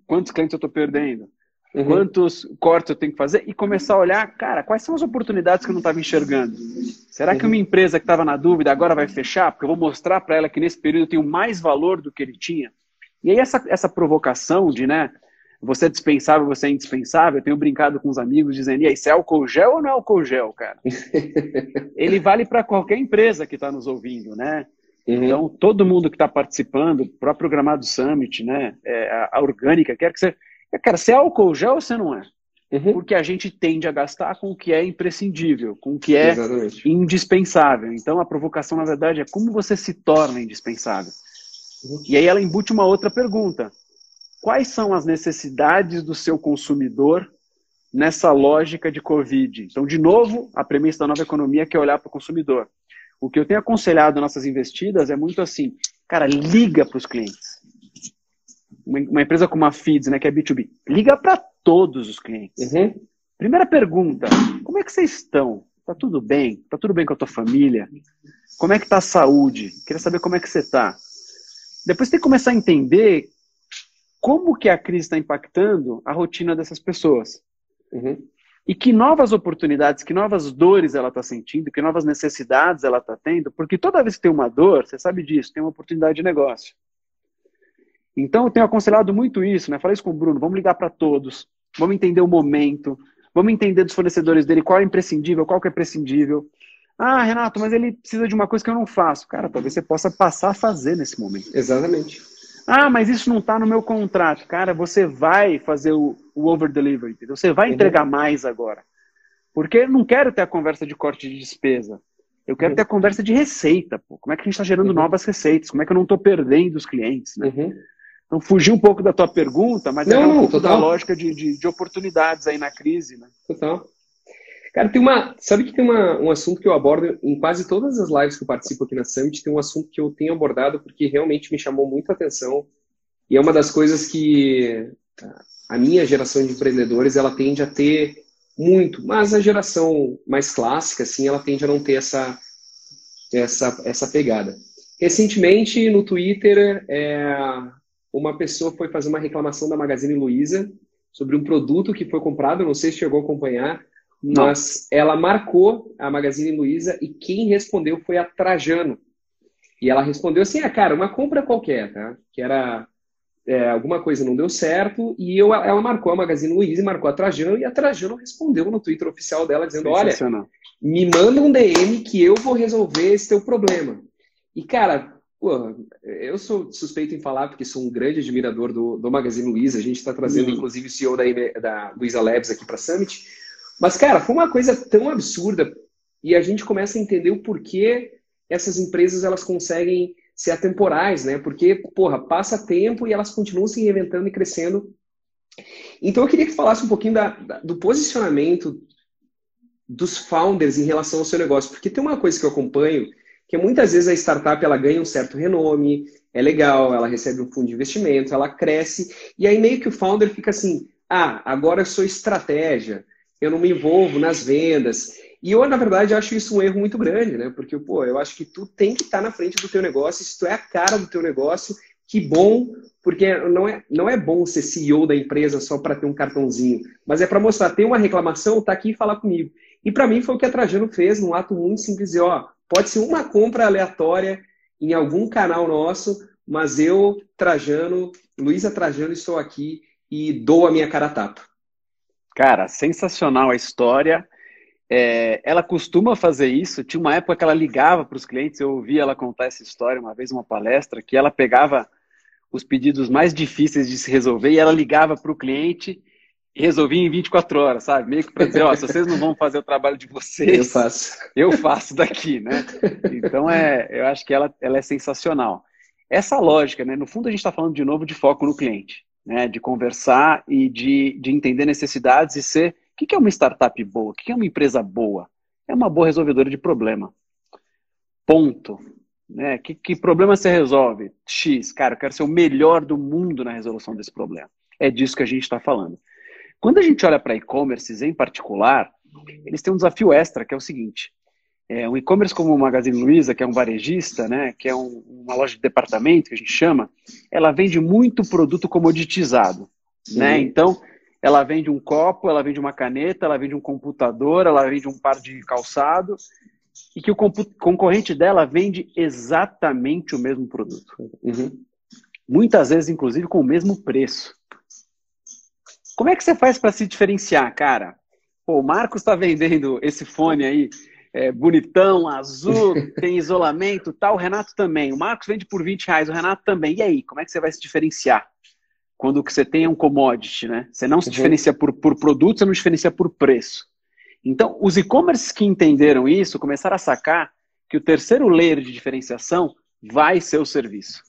[SPEAKER 2] quantos clientes eu estou perdendo,
[SPEAKER 1] Uhum.
[SPEAKER 2] quantos cortes eu tenho que fazer, e começar a olhar, cara, quais são as oportunidades que eu não estava enxergando? Será que
[SPEAKER 1] Uhum.
[SPEAKER 2] uma empresa que estava na dúvida agora vai fechar? Porque eu vou mostrar para ela que nesse período eu tenho mais valor do que ele tinha. E aí essa, essa provocação de, né, você é dispensável, você é indispensável, eu tenho brincado com os amigos dizendo, e aí, isso é álcool gel ou não é álcool gel, cara? Ele vale para qualquer empresa que está nos ouvindo, né?
[SPEAKER 1] Uhum.
[SPEAKER 2] Então, todo mundo que está participando, o próprio Gramado Summit, né, é, a, a Orgânica, quer que você... Cara, você é álcool gel ou você não é?
[SPEAKER 1] Uhum.
[SPEAKER 2] Porque a gente tende a gastar com o que é imprescindível, com o que é
[SPEAKER 1] Exatamente.
[SPEAKER 2] indispensável. Então, a provocação, na verdade, é como você se torna indispensável.
[SPEAKER 1] Uhum.
[SPEAKER 2] E aí ela embute uma outra pergunta. Quais são as necessidades do seu consumidor nessa lógica de Covid? Então, de novo, a premissa da nova economia que é olhar para o consumidor. O que eu tenho aconselhado nossas investidas é muito assim, cara, liga para os clientes. Uma, uma empresa como a Feeds, né, que é B dois B, liga para todos os clientes.
[SPEAKER 1] Uhum.
[SPEAKER 2] Primeira pergunta, como é que vocês estão? Tá tudo bem? Tá tudo bem com a tua família? Como é que tá a saúde? Queria saber como é que você tá. Depois tem que começar a entender como que a crise está impactando a rotina dessas pessoas.
[SPEAKER 1] Uhum.
[SPEAKER 2] E que novas oportunidades, que novas dores ela está sentindo, que novas necessidades ela está tendo, porque toda vez que tem uma dor, você sabe disso, tem uma oportunidade de negócio. Então eu tenho aconselhado muito isso, né? Falei isso com o Bruno, vamos ligar para todos, vamos entender o momento, vamos entender dos fornecedores dele qual é imprescindível, qual que é prescindível. Ah, Renato, mas ele precisa de uma coisa que eu não faço. Cara, talvez você possa passar a fazer nesse momento.
[SPEAKER 1] Exatamente.
[SPEAKER 2] Ah, mas isso não está no meu contrato. Cara, você vai fazer o, o over-delivery, entendeu? Você vai entregar
[SPEAKER 1] Uhum.
[SPEAKER 2] mais agora. Porque eu não quero ter a conversa de corte de despesa. Eu quero
[SPEAKER 1] Uhum.
[SPEAKER 2] ter a conversa de receita, pô. Como é que a gente está gerando
[SPEAKER 1] Uhum.
[SPEAKER 2] novas receitas? Como é que eu não estou perdendo os clientes, né?
[SPEAKER 1] Uhum.
[SPEAKER 2] Então, fugir um pouco da tua pergunta, mas
[SPEAKER 1] Não,
[SPEAKER 2] é um
[SPEAKER 1] não,
[SPEAKER 2] pouco da
[SPEAKER 1] total.
[SPEAKER 2] lógica de, de, de oportunidades aí na crise, né?
[SPEAKER 1] Total. Cara, tem uma. Sabe que tem uma, um assunto que eu abordo em quase todas as lives que eu participo aqui na Summit, tem um assunto que eu tenho abordado porque realmente me chamou muito a atenção. E é uma das coisas que a minha geração de empreendedores ela tende a ter muito, mas a geração mais clássica, assim, ela tende a não ter essa, essa, essa pegada. Recentemente, no Twitter, é, uma pessoa foi fazer uma reclamação da Magazine Luiza sobre um produto que foi comprado, não sei se chegou a acompanhar,
[SPEAKER 2] Não.
[SPEAKER 1] mas ela marcou a Magazine Luiza e quem respondeu foi a Trajano. E ela respondeu assim, ah, cara, uma compra qualquer, tá? Que era é, alguma coisa não deu certo, e eu, ela marcou a Magazine Luiza e marcou a Trajano, e a Trajano respondeu no Twitter oficial dela, dizendo, olha, me manda um D M que eu vou resolver esse teu problema. E, cara, pô, eu sou suspeito em falar, porque sou um grande admirador do, do Magazine Luiza, a gente está trazendo,
[SPEAKER 2] Uhum.
[SPEAKER 1] inclusive, o C E O da, da Luiza Labs aqui para a Summit, mas, cara, foi uma coisa tão absurda, e a gente começa a entender o porquê essas empresas elas conseguem ser atemporais, né? Porque, porra, passa tempo e elas continuam se reinventando e crescendo. Então eu queria que tu falasse um pouquinho da, da, do posicionamento dos founders em relação ao seu negócio, porque tem uma coisa que eu acompanho, que é muitas vezes a startup ela ganha um certo renome, é legal, ela recebe um fundo de investimento, ela cresce, e aí meio que o founder fica assim, ah, agora eu sou estratégia, eu não me envolvo nas vendas. E eu, na verdade, acho isso um erro muito grande, né? Porque, pô, eu acho que tu tem que estar na frente do teu negócio, se tu é a cara do teu negócio, que bom, porque não é, não é bom ser C E O da empresa só para ter um cartãozinho, mas é para mostrar, tem uma reclamação, tá aqui e falar comigo. E para mim foi o que a Trajano fez, num ato muito simples, dizer, ó, pode ser uma compra aleatória em algum canal nosso, mas eu, Trajano, Luiza Trajano, estou aqui e dou a minha cara a tapa.
[SPEAKER 2] Cara, sensacional a história. É, ela costuma fazer isso. Tinha uma época que ela ligava para os clientes, eu ouvi ela contar essa história uma vez em uma palestra, que ela pegava os pedidos mais difíceis de se resolver e ela ligava para o cliente e resolvia em vinte e quatro horas, sabe? Meio que para dizer, ó, se vocês não vão fazer o trabalho de vocês,
[SPEAKER 1] eu faço,
[SPEAKER 2] eu faço daqui, né? Então, é, eu acho que ela, ela é sensacional. Essa lógica, né? No fundo, a gente está falando de novo de foco no cliente, né? De conversar e de, de entender necessidades e ser... O que é uma startup boa? O que é uma empresa boa? É uma boa resolvedora de problema. Ponto. Né? Que, que problema você resolve? X. Cara, eu quero ser o melhor do mundo na resolução desse problema. É disso que a gente está falando. Quando a gente olha para e-commerces em particular, eles têm um desafio extra, que é o seguinte. É, um e-commerce como o Magazine Luiza, que é um varejista, né, que é um, uma loja de departamento, que a gente chama, ela vende muito produto comoditizado. né?
[SPEAKER 1] Uhum.
[SPEAKER 2] Então, ela vende um copo, ela vende uma caneta, ela vende um computador, ela vende um par de calçado, e que o concorrente dela vende exatamente o mesmo produto.
[SPEAKER 1] Uhum.
[SPEAKER 2] Muitas vezes, inclusive, com o mesmo preço. Como é que você faz para se diferenciar, cara? Pô, o Marcos está vendendo esse fone aí, é, bonitão, azul, tem isolamento, tal. O Renato também. O Marcos vende por vinte reais, o Renato também. E aí, como é que você vai se diferenciar? Quando o que você tem é um commodity, né? Você não se
[SPEAKER 1] Uhum.
[SPEAKER 2] diferencia por, por produto, você não se diferencia por preço. Então, os e-commerce que entenderam isso, começaram a sacar que o terceiro layer de diferenciação vai ser o serviço.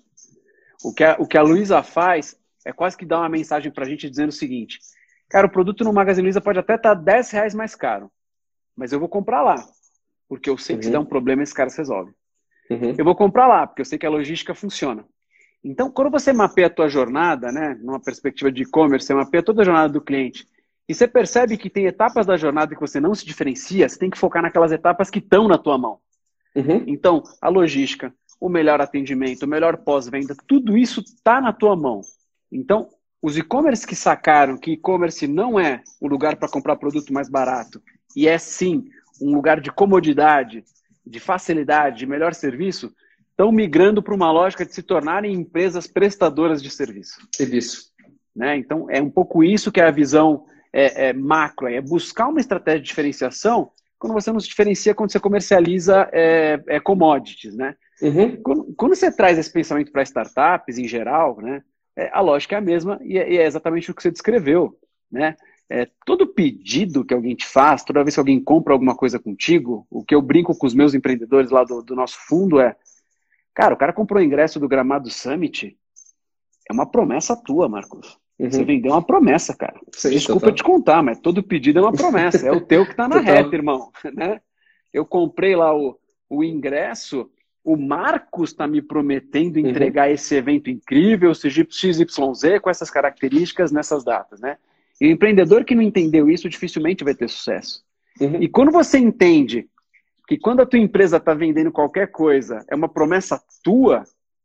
[SPEAKER 2] O que a, o que a Luiza faz é quase que dar uma mensagem para a gente dizendo o seguinte: cara, o produto no Magazine Luiza pode até estar dez reais mais caro, mas eu vou comprar lá, porque eu sei que
[SPEAKER 1] Uhum.
[SPEAKER 2] se der um problema, esse cara se resolve.
[SPEAKER 1] Uhum.
[SPEAKER 2] Eu vou comprar lá, porque eu sei que a logística funciona. Então, quando você mapeia a tua jornada, né, numa perspectiva de e-commerce, você mapeia toda a jornada do cliente, e você percebe que tem etapas da jornada que você não se diferencia, você tem que focar naquelas etapas que estão na tua mão.
[SPEAKER 1] Uhum.
[SPEAKER 2] Então, a logística, o melhor atendimento, o melhor pós-venda, tudo isso está na tua mão. Então, os e-commerce que sacaram que e-commerce não é o lugar para comprar produto mais barato, e é sim um lugar de comodidade, de facilidade, de melhor serviço, estão migrando para uma lógica de se tornarem empresas prestadoras de serviço.
[SPEAKER 1] Serviço.
[SPEAKER 2] Né? Então, é um pouco isso que é a visão é, é, macro, é buscar uma estratégia de diferenciação quando você não se diferencia quando você comercializa é, é, commodities. Né?
[SPEAKER 1] Uhum.
[SPEAKER 2] Quando, quando você traz esse pensamento para startups em geral, né, é, a lógica é a mesma e é, e é exatamente o que você descreveu. Né? É, todo pedido que alguém te faz, toda vez que alguém compra alguma coisa contigo, o que eu brinco com os meus empreendedores lá do, do nosso fundo é: cara, o cara comprou o ingresso do Gramado Summit, é uma promessa tua, Marcos.
[SPEAKER 1] Uhum.
[SPEAKER 2] Você vendeu uma promessa, cara.
[SPEAKER 1] Sim,
[SPEAKER 2] desculpa
[SPEAKER 1] total.
[SPEAKER 2] te contar, mas todo pedido é uma promessa. É o teu que tá na
[SPEAKER 1] Total.
[SPEAKER 2] reta, irmão. Né? Eu comprei lá o, o ingresso, o Marcos está me prometendo entregar uhum. esse evento incrível, X Y Z, com essas características nessas datas. Né? E o empreendedor que não entendeu isso dificilmente vai ter sucesso. Uhum. E quando você entende que quando a tua empresa está vendendo qualquer coisa, é uma promessa tua,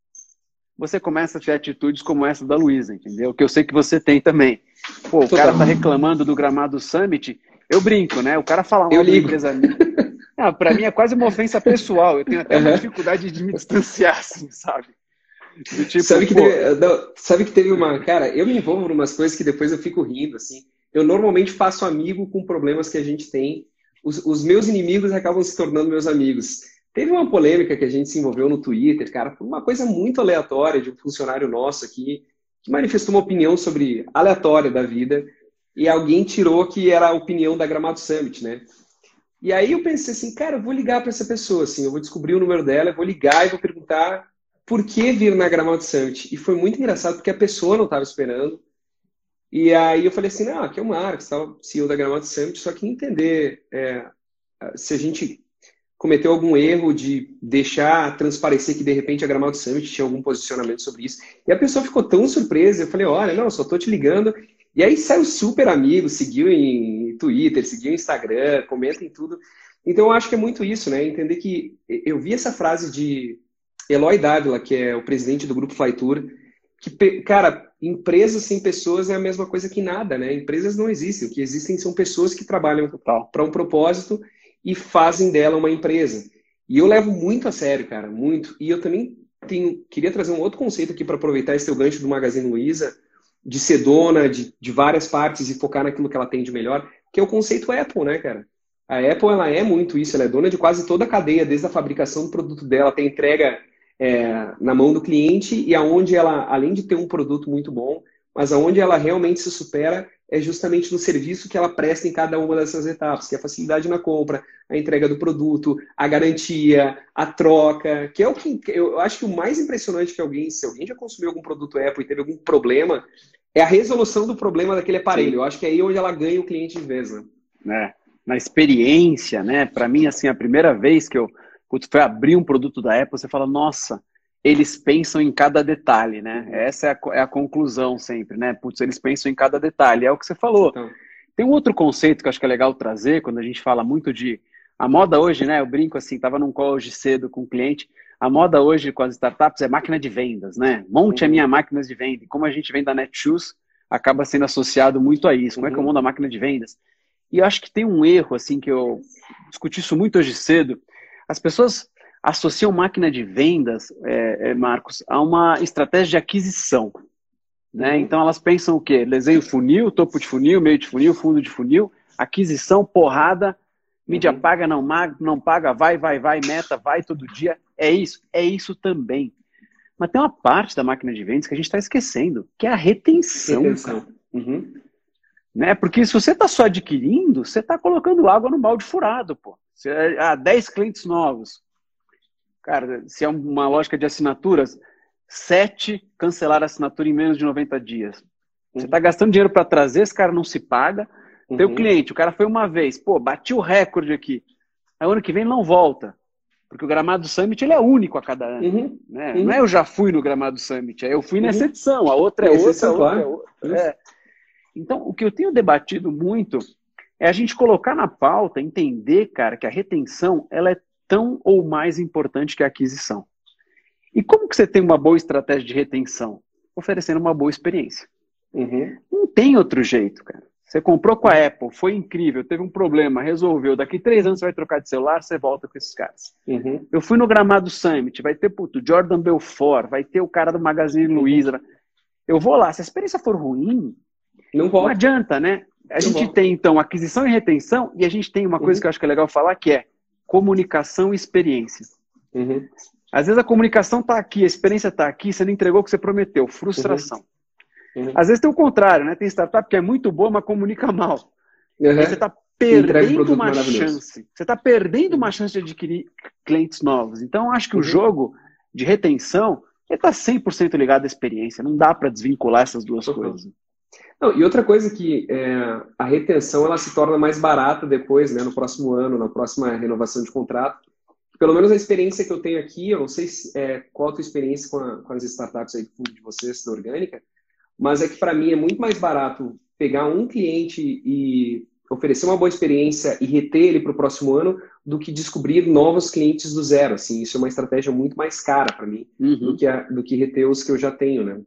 [SPEAKER 2] você começa a ter atitudes como essa da Luiza, entendeu? Que eu sei que você tem também. Pô, o cara tá reclamando do Gramado Summit, eu brinco, né? O cara fala mal da empresa minha. Ah, pra mim é quase uma ofensa pessoal, eu tenho até uma dificuldade de me distanciar, assim, sabe? Do tipo,
[SPEAKER 1] sabe, que
[SPEAKER 2] pô...
[SPEAKER 1] teve, não, sabe que teve uma... Cara, eu me envolvo em umas coisas que depois eu fico rindo, assim. Eu normalmente faço amigo com problemas que a gente tem. Os, os meus inimigos acabam se tornando meus amigos. Teve uma polêmica que a gente se envolveu no Twitter, cara, por uma coisa muito aleatória de um funcionário nosso aqui, que manifestou uma opinião sobre aleatória da vida, e alguém tirou que era a opinião da Gramado Summit, né? E aí eu pensei assim, cara, eu vou ligar para essa pessoa, assim, eu vou descobrir o número dela, eu vou ligar e vou perguntar por que vir na Gramado Summit. E foi muito engraçado, porque a pessoa não estava esperando. E aí eu falei assim, não, aqui é o Marcos, C E O da Gramado Summit, só que entender é, se a gente cometeu algum erro de deixar transparecer que de repente a Gramado Summit tinha algum posicionamento sobre isso. E a pessoa ficou tão surpresa, eu falei, olha, não, só tô te ligando. E aí saiu super amigo, seguiu em Twitter, seguiu em Instagram, comenta em tudo. Então eu acho que é muito isso, né? Entender que eu vi essa frase de Eloy Dávila, que é o presidente do Grupo Flytour, que, cara, empresas sem pessoas é a mesma coisa que nada, né? Empresas não existem, o que existem são pessoas que trabalham para um propósito e fazem dela uma empresa. E eu levo muito a sério, cara, muito. E eu também tenho, queria trazer um outro conceito aqui para aproveitar esse teu gancho do Magazine Luiza, de ser dona de, de várias partes e focar naquilo que ela tem de melhor, que é o conceito Apple, né, cara? A Apple, ela é muito isso, ela é dona de quase toda a cadeia, desde a fabricação do produto dela, até a entrega é, na mão do cliente, e aonde ela, além de ter um produto muito bom, mas aonde ela realmente se supera é justamente no serviço que ela presta em cada uma dessas etapas, que é a facilidade na compra, a entrega do produto, a garantia, a troca, que é o que eu acho que o mais impressionante que alguém, se alguém já consumiu algum produto Apple e teve algum problema, é a resolução do problema daquele aparelho. Sim. Eu acho que é aí onde ela ganha o cliente de vez, né?
[SPEAKER 2] É, na experiência, né? Para mim, assim, a primeira vez que eu putz, foi abrir um produto da Apple, você fala, nossa, eles pensam em cada detalhe, né? Essa é a, é a conclusão sempre, né? Putz, eles pensam em cada detalhe. É o que você falou. Então, tem um outro conceito que eu acho que é legal trazer, quando a gente fala muito de... A moda hoje, né? Eu brinco assim, estava num call hoje cedo com um cliente. A moda hoje com as startups é máquina de vendas, né? Monte uhum. a minha máquina de venda. Como a gente vem da Netshoes, acaba sendo associado muito a isso. Como é que é o
[SPEAKER 1] Uhum.
[SPEAKER 2] mundo da máquina de vendas? E eu acho que tem um erro, assim, que eu discuti isso muito hoje cedo. As pessoas associam máquina de vendas, é, é, Marcos, a uma estratégia de aquisição, né?
[SPEAKER 1] Uhum.
[SPEAKER 2] Então elas pensam o quê? Desenho funil, topo de funil, meio de funil, fundo de funil, aquisição, porrada, mídia
[SPEAKER 1] Uhum.
[SPEAKER 2] paga, não, não paga, vai, vai, vai, meta, vai todo dia. É isso, é isso também. Mas tem uma parte da máquina de vendas que a gente está esquecendo, que é a retenção.
[SPEAKER 1] Retenção. Uhum.
[SPEAKER 2] Né? Porque se você está só adquirindo, você está colocando água no balde furado, pô. Se, ah, dez clientes novos. Cara, se é uma lógica de assinaturas, sete cancelaram a assinatura em menos de noventa dias. Você está gastando dinheiro para trazer, esse cara não se paga.
[SPEAKER 1] Uhum.
[SPEAKER 2] Teu cliente, o cara foi uma vez, pô, bati o recorde aqui. Aí ano que vem ele não volta. Porque o Gramado Summit ele é único a cada ano.
[SPEAKER 1] Uhum.
[SPEAKER 2] Né?
[SPEAKER 1] Uhum.
[SPEAKER 2] Não é eu já fui no Gramado Summit, é eu fui
[SPEAKER 1] uhum.
[SPEAKER 2] nessa edição, a outra é
[SPEAKER 1] Nessa
[SPEAKER 2] outra,
[SPEAKER 1] edição,
[SPEAKER 2] a outra
[SPEAKER 1] claro.
[SPEAKER 2] é outra. É. Então, o que eu tenho debatido muito é a gente colocar na pauta, entender, cara, que a retenção ela é tão ou mais importante que a aquisição. E como que você tem uma boa estratégia de retenção? Oferecendo uma boa experiência.
[SPEAKER 1] Uhum.
[SPEAKER 2] Não tem outro jeito, cara. Você comprou com a Apple, foi incrível, teve um problema, resolveu. Daqui três anos você vai trocar de celular, você volta com esses caras.
[SPEAKER 1] Uhum.
[SPEAKER 2] Eu fui no Gramado Summit, vai ter puto, Jordan Belfort, vai ter o cara do Magazine Luiza. Eu vou lá, se a experiência for ruim,
[SPEAKER 1] não,
[SPEAKER 2] não adianta, né? A
[SPEAKER 1] não
[SPEAKER 2] gente
[SPEAKER 1] volta.
[SPEAKER 2] tem, então, aquisição e retenção, e a gente tem uma coisa
[SPEAKER 1] uhum.
[SPEAKER 2] que eu acho que é legal falar, que é comunicação e experiência.
[SPEAKER 1] Uhum.
[SPEAKER 2] Às vezes a comunicação está aqui, a experiência está aqui, você não entregou o que você prometeu, frustração.
[SPEAKER 1] Uhum. Uhum.
[SPEAKER 2] Às vezes tem o contrário, né? Tem startup que é muito boa, mas comunica mal.
[SPEAKER 1] Uhum.
[SPEAKER 2] Aí você está perdendo uma chance. Você está perdendo uma chance de adquirir clientes novos. Então, eu acho que uhum. o jogo de retenção está cem por cento ligado à experiência. Não dá para desvincular essas duas uhum. coisas.
[SPEAKER 1] Não, e outra coisa que é, a retenção ela se torna mais barata depois, né, no próximo ano, na próxima renovação de contrato. Pelo menos a experiência que eu tenho aqui, eu não sei se, é, qual a tua experiência com, a, com as startups aí de vocês, da Orgânica, mas é que para mim é muito mais barato pegar um cliente e oferecer uma boa experiência e reter ele para o próximo ano do que descobrir novos clientes do zero. Assim, isso é uma estratégia muito mais cara para mim uhum. do, que a, do que reter os que eu já tenho, né?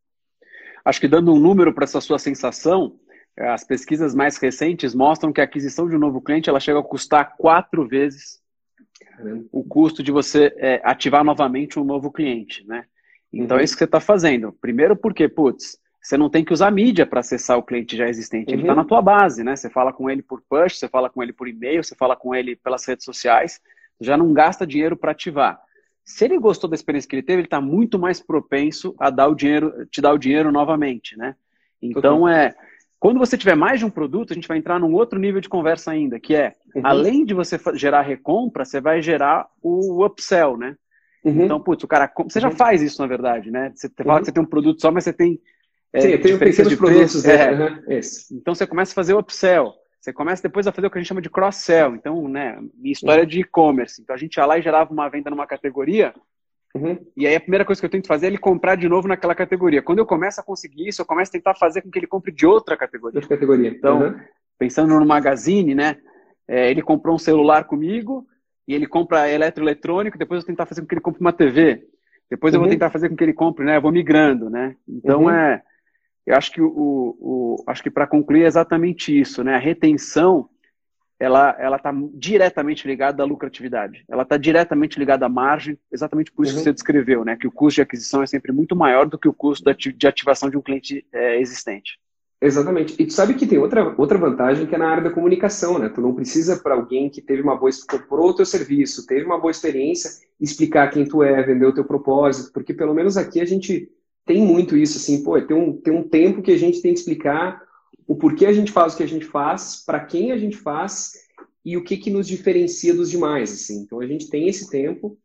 [SPEAKER 2] Acho que dando um número para essa sua sensação, as pesquisas mais recentes mostram que a aquisição de um novo cliente ela chega a custar quatro vezes Caramba. o custo de você é, ativar novamente um novo cliente, né? Então uhum. é isso que você está fazendo. Primeiro porque, putz, você não tem que usar mídia para acessar o cliente já existente. Ele está uhum. na tua base, né? Você fala com ele por push, você fala com ele por e-mail, você fala com ele pelas redes sociais, já não gasta dinheiro para ativar. Se ele gostou da experiência que ele teve, ele está muito mais propenso a dar o dinheiro, te dar o dinheiro novamente, né? Então, uhum. é, quando você tiver mais de um produto, a gente vai entrar num outro nível de conversa ainda, que é, uhum. além de você gerar recompra, você vai gerar o upsell, né? Uhum. Então, putz, o cara, você já faz isso, na verdade, né? Você fala uhum. que você tem um produto só, mas você tem é,
[SPEAKER 1] Sim, eu tenho pequenos de produtos.
[SPEAKER 2] Preço, é.
[SPEAKER 1] Uhum.
[SPEAKER 2] Então, você começa a fazer o upsell. Você começa depois a fazer o que a gente chama de cross-sell. Então, né, minha história uhum. de e-commerce. Então, a gente ia lá e gerava uma venda numa categoria. Uhum. E aí, a primeira coisa que eu tento fazer é ele comprar de novo naquela categoria. Quando eu começo a conseguir isso, eu começo a tentar fazer com que ele compre de outra categoria.
[SPEAKER 1] Outra categoria.
[SPEAKER 2] Então,
[SPEAKER 1] uhum.
[SPEAKER 2] pensando no Magazine, né, é, ele comprou um celular comigo e ele compra eletroeletrônico. Depois eu vou tentar fazer com que ele compre uma T V. Depois eu uhum. vou tentar fazer com que ele compre, né? Eu vou migrando, né? Então, uhum. é... Eu acho que, o, o, acho que para concluir é exatamente isso, né? A retenção, ela ela está diretamente ligada à lucratividade. Ela está diretamente ligada à margem, exatamente por isso uhum. que você descreveu, né? Que o custo de aquisição é sempre muito maior do que o custo de ativação de um cliente é, existente.
[SPEAKER 1] Exatamente. E tu sabe que tem outra, outra vantagem que é na área da comunicação, né? Tu não precisa para alguém que teve uma boa, comprou o teu serviço, teve uma boa experiência, explicar quem tu é, vender o teu propósito, porque pelo menos aqui a gente tem muito isso, assim, pô, tem um, tem um tempo que a gente tem que explicar o porquê a gente faz o que a gente faz, para quem a gente faz e o que, que nos diferencia dos demais, assim. Então a gente tem esse tempo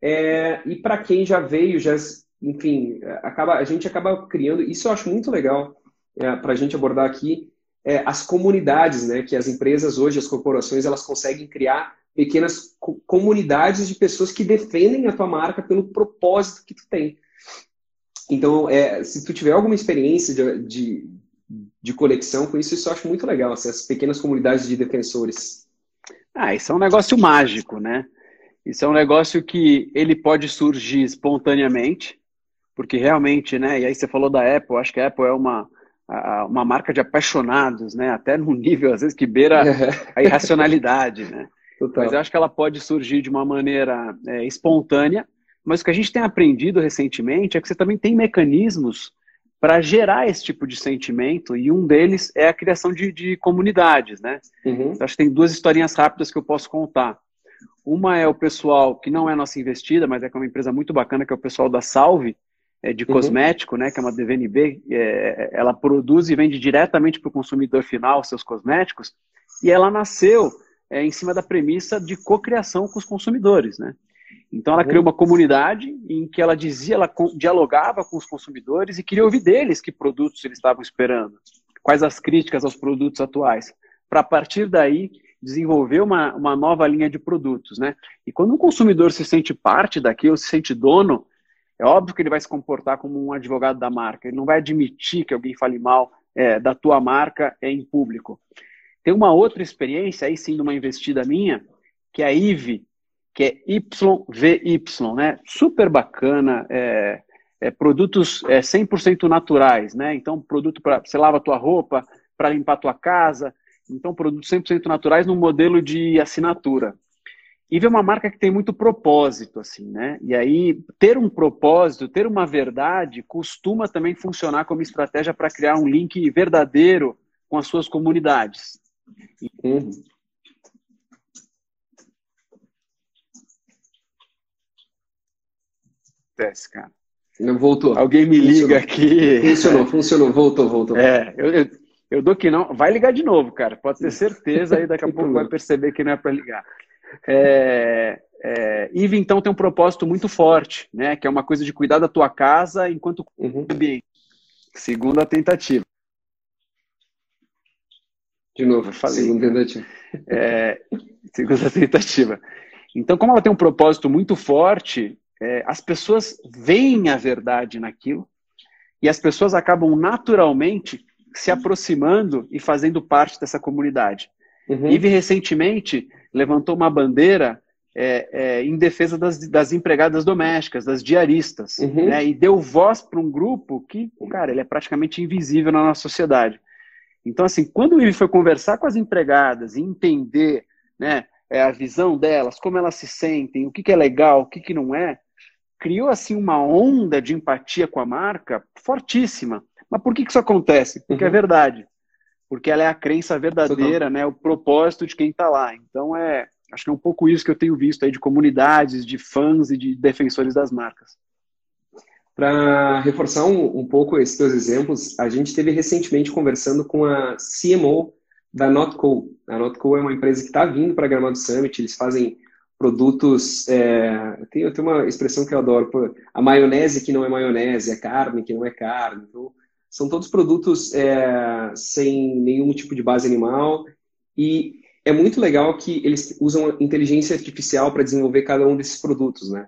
[SPEAKER 1] é, e para quem já veio, já, enfim, acaba, a gente acaba criando, isso eu acho muito legal é, para a gente abordar aqui, é, as comunidades, né, que as empresas hoje, as corporações, elas conseguem criar pequenas co comunidades de pessoas que defendem a tua marca pelo propósito que tu tem. Então, é, se tu tiver alguma experiência de, de, de conexão com isso, isso eu acho muito legal, essas pequenas comunidades de defensores.
[SPEAKER 2] Ah, isso é um negócio mágico, né? Isso é um negócio que ele pode surgir espontaneamente, porque realmente, né? E aí você falou da Apple, acho que a Apple é uma... a, uma marca de apaixonados, né? Até num nível, às vezes, que beira a irracionalidade, né?
[SPEAKER 1] Total.
[SPEAKER 2] Mas eu acho que ela pode surgir de uma maneira é, espontânea, mas o que a gente tem aprendido recentemente é que você também tem mecanismos para gerar esse tipo de sentimento, e um deles é a criação de, de comunidades, né?
[SPEAKER 1] Uhum.
[SPEAKER 2] Então, acho que tem duas historinhas rápidas que eu posso contar. Uma é o pessoal que não é nossa investida, mas é uma empresa muito bacana, que é o pessoal da Salve, é, de uhum. cosmético, né? Que é uma D V N B, é, ela produz e vende diretamente para o consumidor final seus cosméticos, e ela nasceu é, em cima da premissa de cocriação com os consumidores, né? Então ela uhum. criou uma comunidade em que ela dizia, ela dialogava com os consumidores e queria ouvir deles que produtos eles estavam esperando, quais as críticas aos produtos atuais, para a partir daí desenvolver uma, uma nova linha de produtos, né? E quando um consumidor se sente parte daquilo, se sente dono, é óbvio que ele vai se comportar como um advogado da marca, ele não vai admitir que alguém fale mal é, da tua marca é, em público. Tem uma outra experiência, aí sim, de uma investida minha, que é a Eve, que é Y V Y, né? Super bacana, é, é, produtos é, cem por cento naturais, né? Então, produto para você lava a tua roupa, para limpar a tua casa, então produtos cem por cento naturais num modelo de assinatura. E é uma marca que tem muito propósito, assim, né? E aí, ter um propósito, ter uma verdade, costuma também funcionar como estratégia para criar um link verdadeiro com as suas comunidades.
[SPEAKER 1] Uhum.
[SPEAKER 2] Cara.
[SPEAKER 1] Não voltou.
[SPEAKER 2] Alguém me liga
[SPEAKER 1] funcionou.
[SPEAKER 2] aqui.
[SPEAKER 1] Funcionou, funcionou, voltou, voltou.
[SPEAKER 2] É, eu, eu, eu dou que não. Vai ligar de novo, cara. Pode ter certeza, aí daqui a pouco vai perceber que não é para ligar. É, é, Eve, então, tem um propósito muito forte, né? Que é uma coisa de cuidar da tua casa enquanto
[SPEAKER 1] uhum.
[SPEAKER 2] ambiente. Segunda tentativa.
[SPEAKER 1] De novo, eu falei. Segunda tentativa.
[SPEAKER 2] É, segunda tentativa. Então, como ela tem um propósito muito forte, é, as pessoas veem a verdade naquilo e as pessoas acabam naturalmente se aproximando e fazendo parte dessa comunidade. Uhum. Eve recentemente levantou uma bandeira é, é, em defesa das, das empregadas domésticas, das diaristas, uhum. né, e deu voz para um grupo que, cara, ele é praticamente invisível na nossa sociedade. Então, assim, quando ele foi conversar com as empregadas e entender, né, a visão delas, como elas se sentem, o que, que é legal, o que, que não é, criou assim uma onda de empatia com a marca fortíssima. Mas por que, que isso acontece? Porque uhum. é verdade. Porque ela é a crença verdadeira, né, o propósito de quem está lá. Então, é, acho que é um pouco isso que eu tenho visto aí de comunidades, de fãs e de defensores das marcas.
[SPEAKER 1] Para reforçar um, um pouco esses teus exemplos, a gente esteve recentemente conversando com a C M O da Notco. A Notco é uma empresa que está vindo para a Gramado Summit, eles fazem produtos, é, tem, tem uma expressão que eu adoro, a maionese que não é maionese, a carne que não é carne. Então, são todos produtos é, sem nenhum tipo de base animal, e é muito legal que eles usam inteligência artificial para desenvolver cada um desses produtos, né?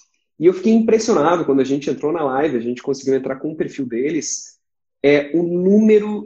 [SPEAKER 1] E eu fiquei impressionado quando a gente entrou na live, a gente conseguiu entrar com o perfil deles, é o número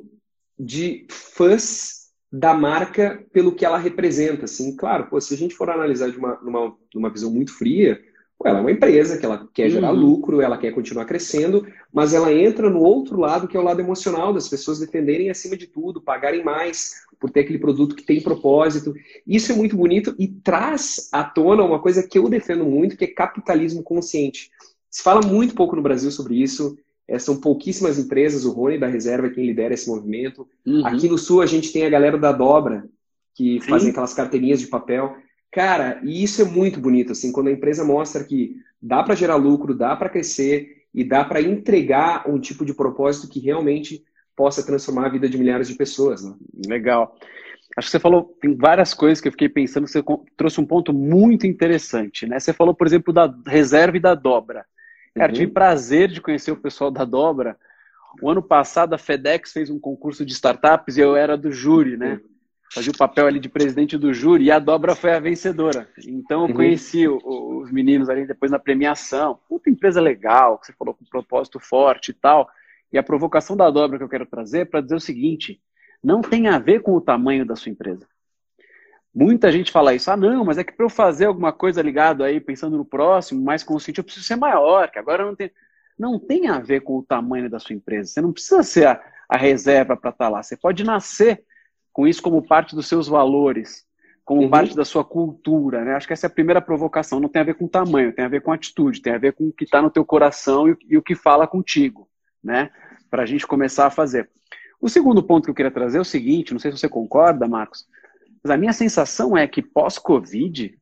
[SPEAKER 1] de fãs da marca pelo que ela representa. Assim, claro, pô, se a gente for analisar de uma, numa, numa visão muito fria, pô, ela é uma empresa que ela quer gerar uhum. lucro, ela quer continuar crescendo, mas ela entra no outro lado, que é o lado emocional, das pessoas defenderem acima de tudo, pagarem mais por ter aquele produto que tem propósito. Isso é muito bonito e traz à tona uma coisa que eu defendo muito, que é capitalismo consciente. Se fala muito pouco no Brasil sobre isso, é, são pouquíssimas empresas, o Rony da Reserva é quem lidera esse movimento. Uhum. Aqui no Sul a gente tem a galera da Dobra, que Sim. fazem aquelas carteirinhas de papel. Cara, e isso é muito bonito, assim, quando a empresa mostra que dá para gerar lucro, dá para crescer e dá para entregar um tipo de propósito que realmente possa transformar a vida de milhares de pessoas, né?
[SPEAKER 2] Legal. Acho que você falou, tem várias coisas que eu fiquei pensando, que você trouxe um ponto muito interessante, né? Você falou, por exemplo, da Reserva e da Dobra. Cara, uhum. tive prazer de conhecer o pessoal da Dobra. O ano passado a FedEx fez um concurso de startups e eu era do júri, né? Fazia o papel ali de presidente do júri e a Dobra foi a vencedora. Então eu uhum. conheci o, o, os meninos ali depois na premiação. Puta empresa legal, que você falou com um propósito forte e tal. E a provocação da Dobra que eu quero trazer é para dizer o seguinte: não tem a ver com o tamanho da sua empresa. Muita gente fala isso, ah não, mas é que para eu fazer alguma coisa ligado aí, pensando no próximo, mais consciente, eu preciso ser maior, que agora não tem... Não tem a ver com o tamanho da sua empresa. Você não precisa ser a, a reserva para estar lá. Você pode nascer com isso como parte dos seus valores, como
[SPEAKER 1] Uhum.
[SPEAKER 2] parte da sua cultura, né? Acho que essa é a primeira provocação. Não tem a ver com tamanho, tem a ver com atitude, tem a ver com o que está no teu coração e, e o que fala contigo, né? Para a gente começar a fazer. O segundo ponto que eu queria trazer é o seguinte, não sei se você concorda, Marcos, mas a minha sensação é que pós-Covid,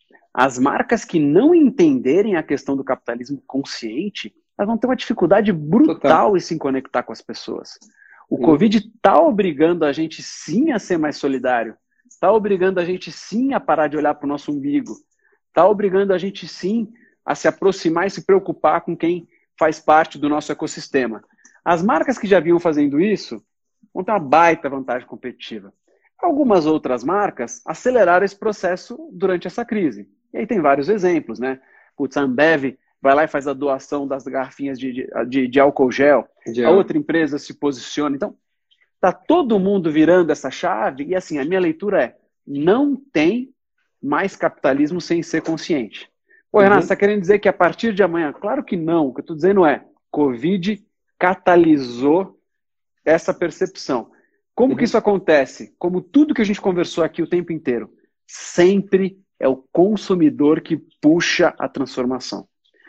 [SPEAKER 2] as marcas que não entenderem a questão do capitalismo consciente, elas vão ter uma dificuldade brutal Total. em se conectar com as pessoas. O uhum. Covid está obrigando a gente sim a ser mais solidário, está obrigando a gente sim a parar de olhar para o nosso umbigo, está obrigando a gente sim a se aproximar e se preocupar com quem faz parte do nosso ecossistema. As marcas que já vinham fazendo isso vão ter uma baita vantagem competitiva. Algumas outras marcas aceleraram esse processo durante essa crise. E aí tem vários exemplos, né? Putz, a Ambev vai lá e faz a doação das garrafinhas de, de, de álcool gel. gel. A outra empresa se posiciona. Então, tá todo mundo virando essa chave. E assim, a minha leitura é, não tem mais capitalismo sem ser consciente. Pô, uhum. Renato, você está querendo dizer que a partir de amanhã? Claro que não. O que eu estou dizendo é, Covid catalisou essa percepção. Como uhum. que isso acontece? Como tudo que a gente conversou aqui o tempo inteiro. Sempre é o consumidor que puxa a transformação.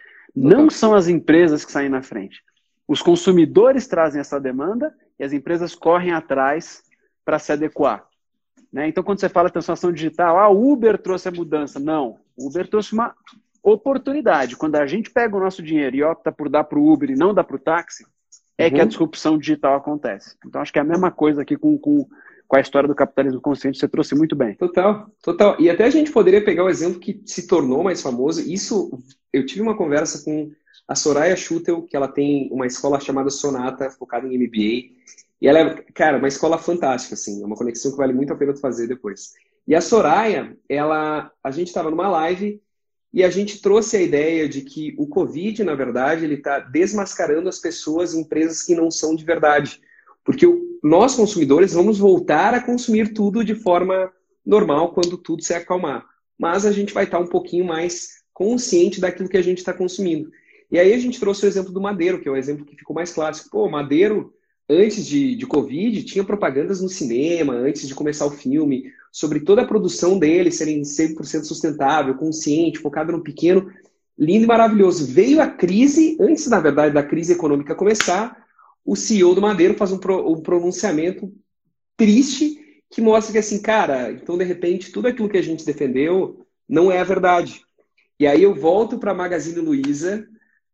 [SPEAKER 2] Não são as empresas que saem na frente. Os consumidores trazem essa demanda e as empresas correm atrás para se adequar. Né? Então, quando você fala transformação digital, ah, o Uber trouxe a mudança. Não, o Uber trouxe uma oportunidade. Quando a gente pega o nosso dinheiro e opta por dar para o Uber e não dar para o táxi, é uhum. que a disrupção digital acontece. Então, acho que é a mesma coisa aqui com, com, com a história do capitalismo consciente, você trouxe muito bem.
[SPEAKER 1] Total, total. E até a gente poderia pegar o exemplo que se tornou mais famoso. Isso, eu tive uma conversa com a Soraya Schutel, que ela tem uma escola chamada Sonata, focada em M B A. E ela é, cara, uma escola fantástica, assim. É uma conexão que vale muito a pena tu fazer depois. E a Soraya, ela, a gente estava numa live e a gente trouxe a ideia de que o Covid, na verdade, ele está desmascarando as pessoas e empresas que não são de verdade. Porque o, nós, consumidores, vamos voltar a consumir tudo de forma normal quando tudo se acalmar. Mas a gente vai estar um pouquinho mais consciente daquilo que a gente está consumindo. E aí a gente trouxe o exemplo do Madeiro, que é o exemplo que ficou mais clássico. Pô, Madeiro, antes de, de Covid, tinha propagandas no cinema, antes de começar o filme, sobre toda a produção dele serem cem por cento sustentável, consciente, focado no pequeno, lindo e maravilhoso. Veio a crise, antes, na verdade, da crise econômica começar, o C E O do Madeiro faz um, pro, um pronunciamento triste que mostra que, assim, cara, então, de repente, tudo aquilo que a gente defendeu não é a verdade. E aí eu volto para a Magazine Luiza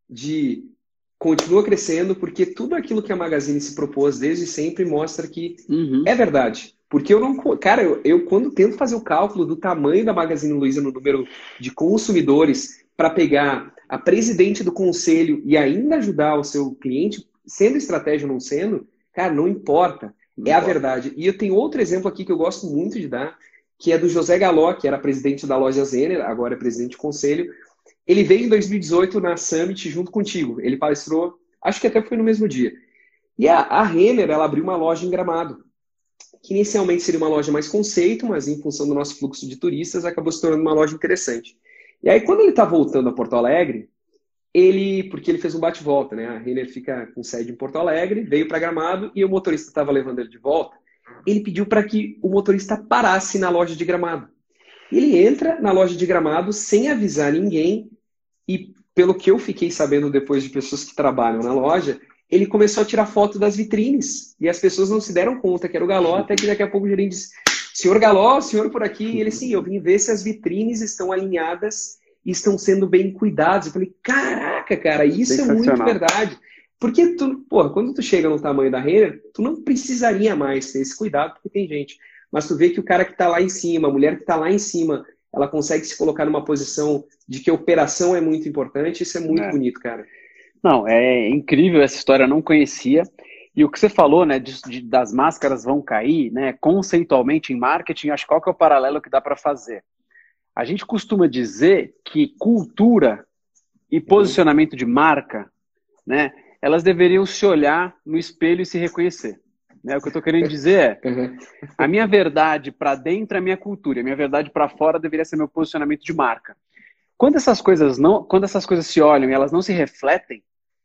[SPEAKER 1] de continua crescendo, porque tudo aquilo que a Magazine se propôs desde sempre mostra que uhum. é verdade. Porque eu não... Cara, eu, eu quando tento fazer o cálculo do tamanho da Magazine Luiza no número de consumidores para pegar a presidente do conselho e ainda ajudar o seu cliente, sendo estratégia ou não sendo, cara, não importa. Não é importa. A verdade. E eu tenho outro exemplo aqui que eu gosto muito de dar, que é do José Galó, que era presidente da loja Zener, agora é presidente do conselho. Ele veio em dois mil e dezoito na Summit junto contigo. Ele palestrou, acho que até foi no mesmo dia. E a, a Renner, ela abriu uma loja em Gramado, que inicialmente seria uma loja mais conceito, mas em função do nosso fluxo de turistas, acabou se tornando uma loja interessante. E aí, quando ele está voltando a Porto Alegre, ele, porque ele fez um bate-volta, né? A Renner fica com sede em Porto Alegre, veio para Gramado e o motorista estava levando ele de volta. Ele pediu para que o motorista parasse na loja de Gramado. Ele entra na loja de Gramado sem avisar ninguém e, pelo que eu fiquei sabendo depois de pessoas que trabalham na loja, ele começou a tirar foto das vitrines e as pessoas não se deram conta que era o Galó, até que daqui a pouco o gerente disse: senhor Galó, senhor por aqui. E ele, sim, eu vim ver se as vitrines estão alinhadas e estão sendo bem cuidadas. Eu falei, caraca, cara, isso é muito verdade. Porque, tu, porra, quando tu chega no tamanho da Renner, tu não precisaria mais ter esse cuidado, porque tem gente. Mas tu vê que o cara que está lá em cima, a mulher que está lá em cima, ela consegue se colocar numa posição de que a operação é muito importante. Isso é muito é. bonito, cara.
[SPEAKER 2] Não, é incrível essa história, eu não conhecia. E o que você falou, né, de, de, das máscaras vão cair, né, conceitualmente em marketing, acho que qual que é o paralelo que dá para fazer? A gente costuma dizer que cultura e posicionamento de marca, né, elas deveriam se olhar no espelho e se reconhecer. Né? O que eu estou querendo dizer é, uhum. a minha verdade para dentro é a minha cultura, a minha verdade para fora deveria ser meu posicionamento de marca. Quando essas coisas não, quando essas coisas se olham e elas não se refletem,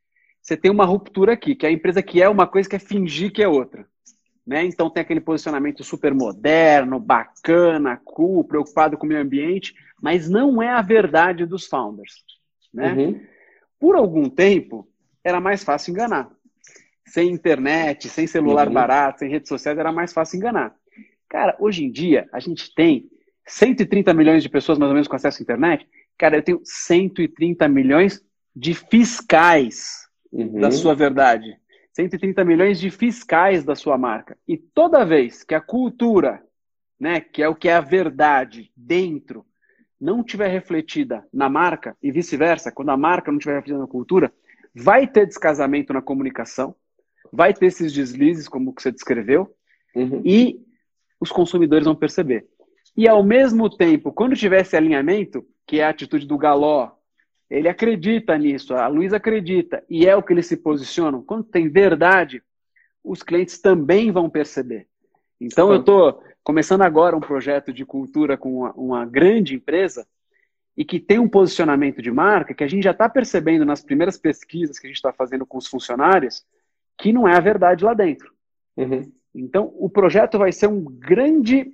[SPEAKER 2] você tem uma ruptura aqui, que é a empresa que é uma coisa quer fingir que é outra. Né? Então tem aquele posicionamento super moderno, bacana, cool, preocupado com o meio ambiente, mas não é a verdade dos founders. Né?
[SPEAKER 1] Uhum.
[SPEAKER 2] Por algum tempo, era mais fácil enganar. Sem internet, sem celular
[SPEAKER 1] Uhum.
[SPEAKER 2] barato, sem redes sociais, era mais fácil enganar. Cara, hoje em dia, a gente tem cento e trinta milhões de pessoas mais ou menos com acesso à internet. Cara, eu tenho cento e trinta milhões de fiscais
[SPEAKER 1] Uhum.
[SPEAKER 2] da sua verdade. cento e trinta milhões de fiscais da sua marca. E toda vez que a cultura, né, que é o que é a verdade dentro, não tiver refletida na marca e vice-versa, quando a marca não tiver refletida na cultura, vai ter descasamento na comunicação, vai ter esses deslizes, como que você descreveu,
[SPEAKER 1] Uhum.
[SPEAKER 2] e os consumidores vão perceber. E ao mesmo tempo, quando tiver esse alinhamento, que é a atitude do Galó, ele acredita nisso, a Luísa acredita, e é o que eles se posicionam. Quando tem verdade, os clientes também vão perceber. Então, eu estou começando agora um projeto de cultura com uma, uma grande empresa e que tem um posicionamento de marca que a gente já está percebendo nas primeiras pesquisas que a gente está fazendo com os funcionários que não é a verdade lá dentro.
[SPEAKER 1] Uhum.
[SPEAKER 2] Então, o projeto vai ser um grande...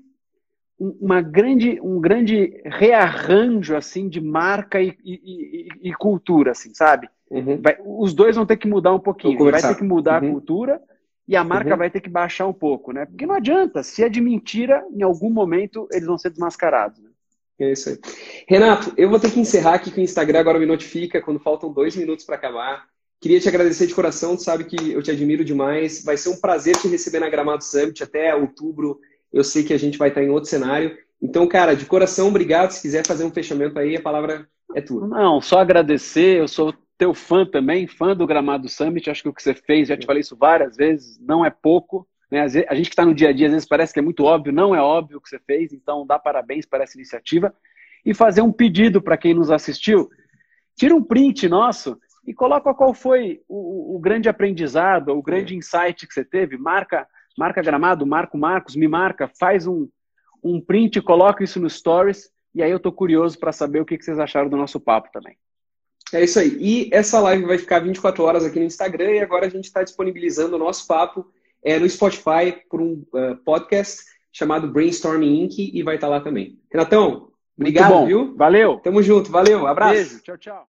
[SPEAKER 2] Uma grande, um grande rearranjo assim, de marca e, e, e, e cultura, assim, sabe?
[SPEAKER 1] Uhum.
[SPEAKER 2] Vai, os dois vão ter que mudar um pouquinho. Vai ter que mudar
[SPEAKER 1] uhum.
[SPEAKER 2] a cultura e a marca
[SPEAKER 1] uhum.
[SPEAKER 2] vai ter que baixar um pouco, né? Porque não adianta, se é de mentira, em algum momento eles vão ser desmascarados. Né?
[SPEAKER 1] É isso aí. Renato, eu vou ter que encerrar aqui que o Instagram agora me notifica quando faltam dois minutos para acabar. Queria te agradecer de coração, tu sabe que eu te admiro demais. Vai ser um prazer te receber na Gramado Summit até outubro. Eu sei que a gente vai estar em outro cenário. Então, cara, de coração, obrigado. Se quiser fazer um fechamento aí, a palavra é tua.
[SPEAKER 2] Não, só agradecer. Eu sou teu fã também, fã do Gramado Summit. Acho que o que você fez, já te falei isso várias vezes, não é pouco. Né? A gente que está no dia a dia, às vezes parece que é muito óbvio. Não é óbvio o que você fez. Então, dá parabéns para essa iniciativa. E fazer um pedido para quem nos assistiu. Tira um print nosso e coloca qual foi o, o grande aprendizado, o grande insight que você teve. Marca... Marca Gramado, marca o Marcos, me marca, faz um, um print, coloca isso no Stories, e aí eu tô curioso para saber o que, que vocês acharam do nosso papo também.
[SPEAKER 1] É isso aí. E essa live vai ficar vinte e quatro horas aqui no Instagram, e agora a gente está disponibilizando o nosso papo é, no Spotify por um uh, podcast chamado Brainstorming Incorporated, e vai estar lá também. Renatão, obrigado, viu?
[SPEAKER 2] Valeu.
[SPEAKER 1] Tamo junto, valeu, abraço.
[SPEAKER 2] Beijo, tchau, tchau.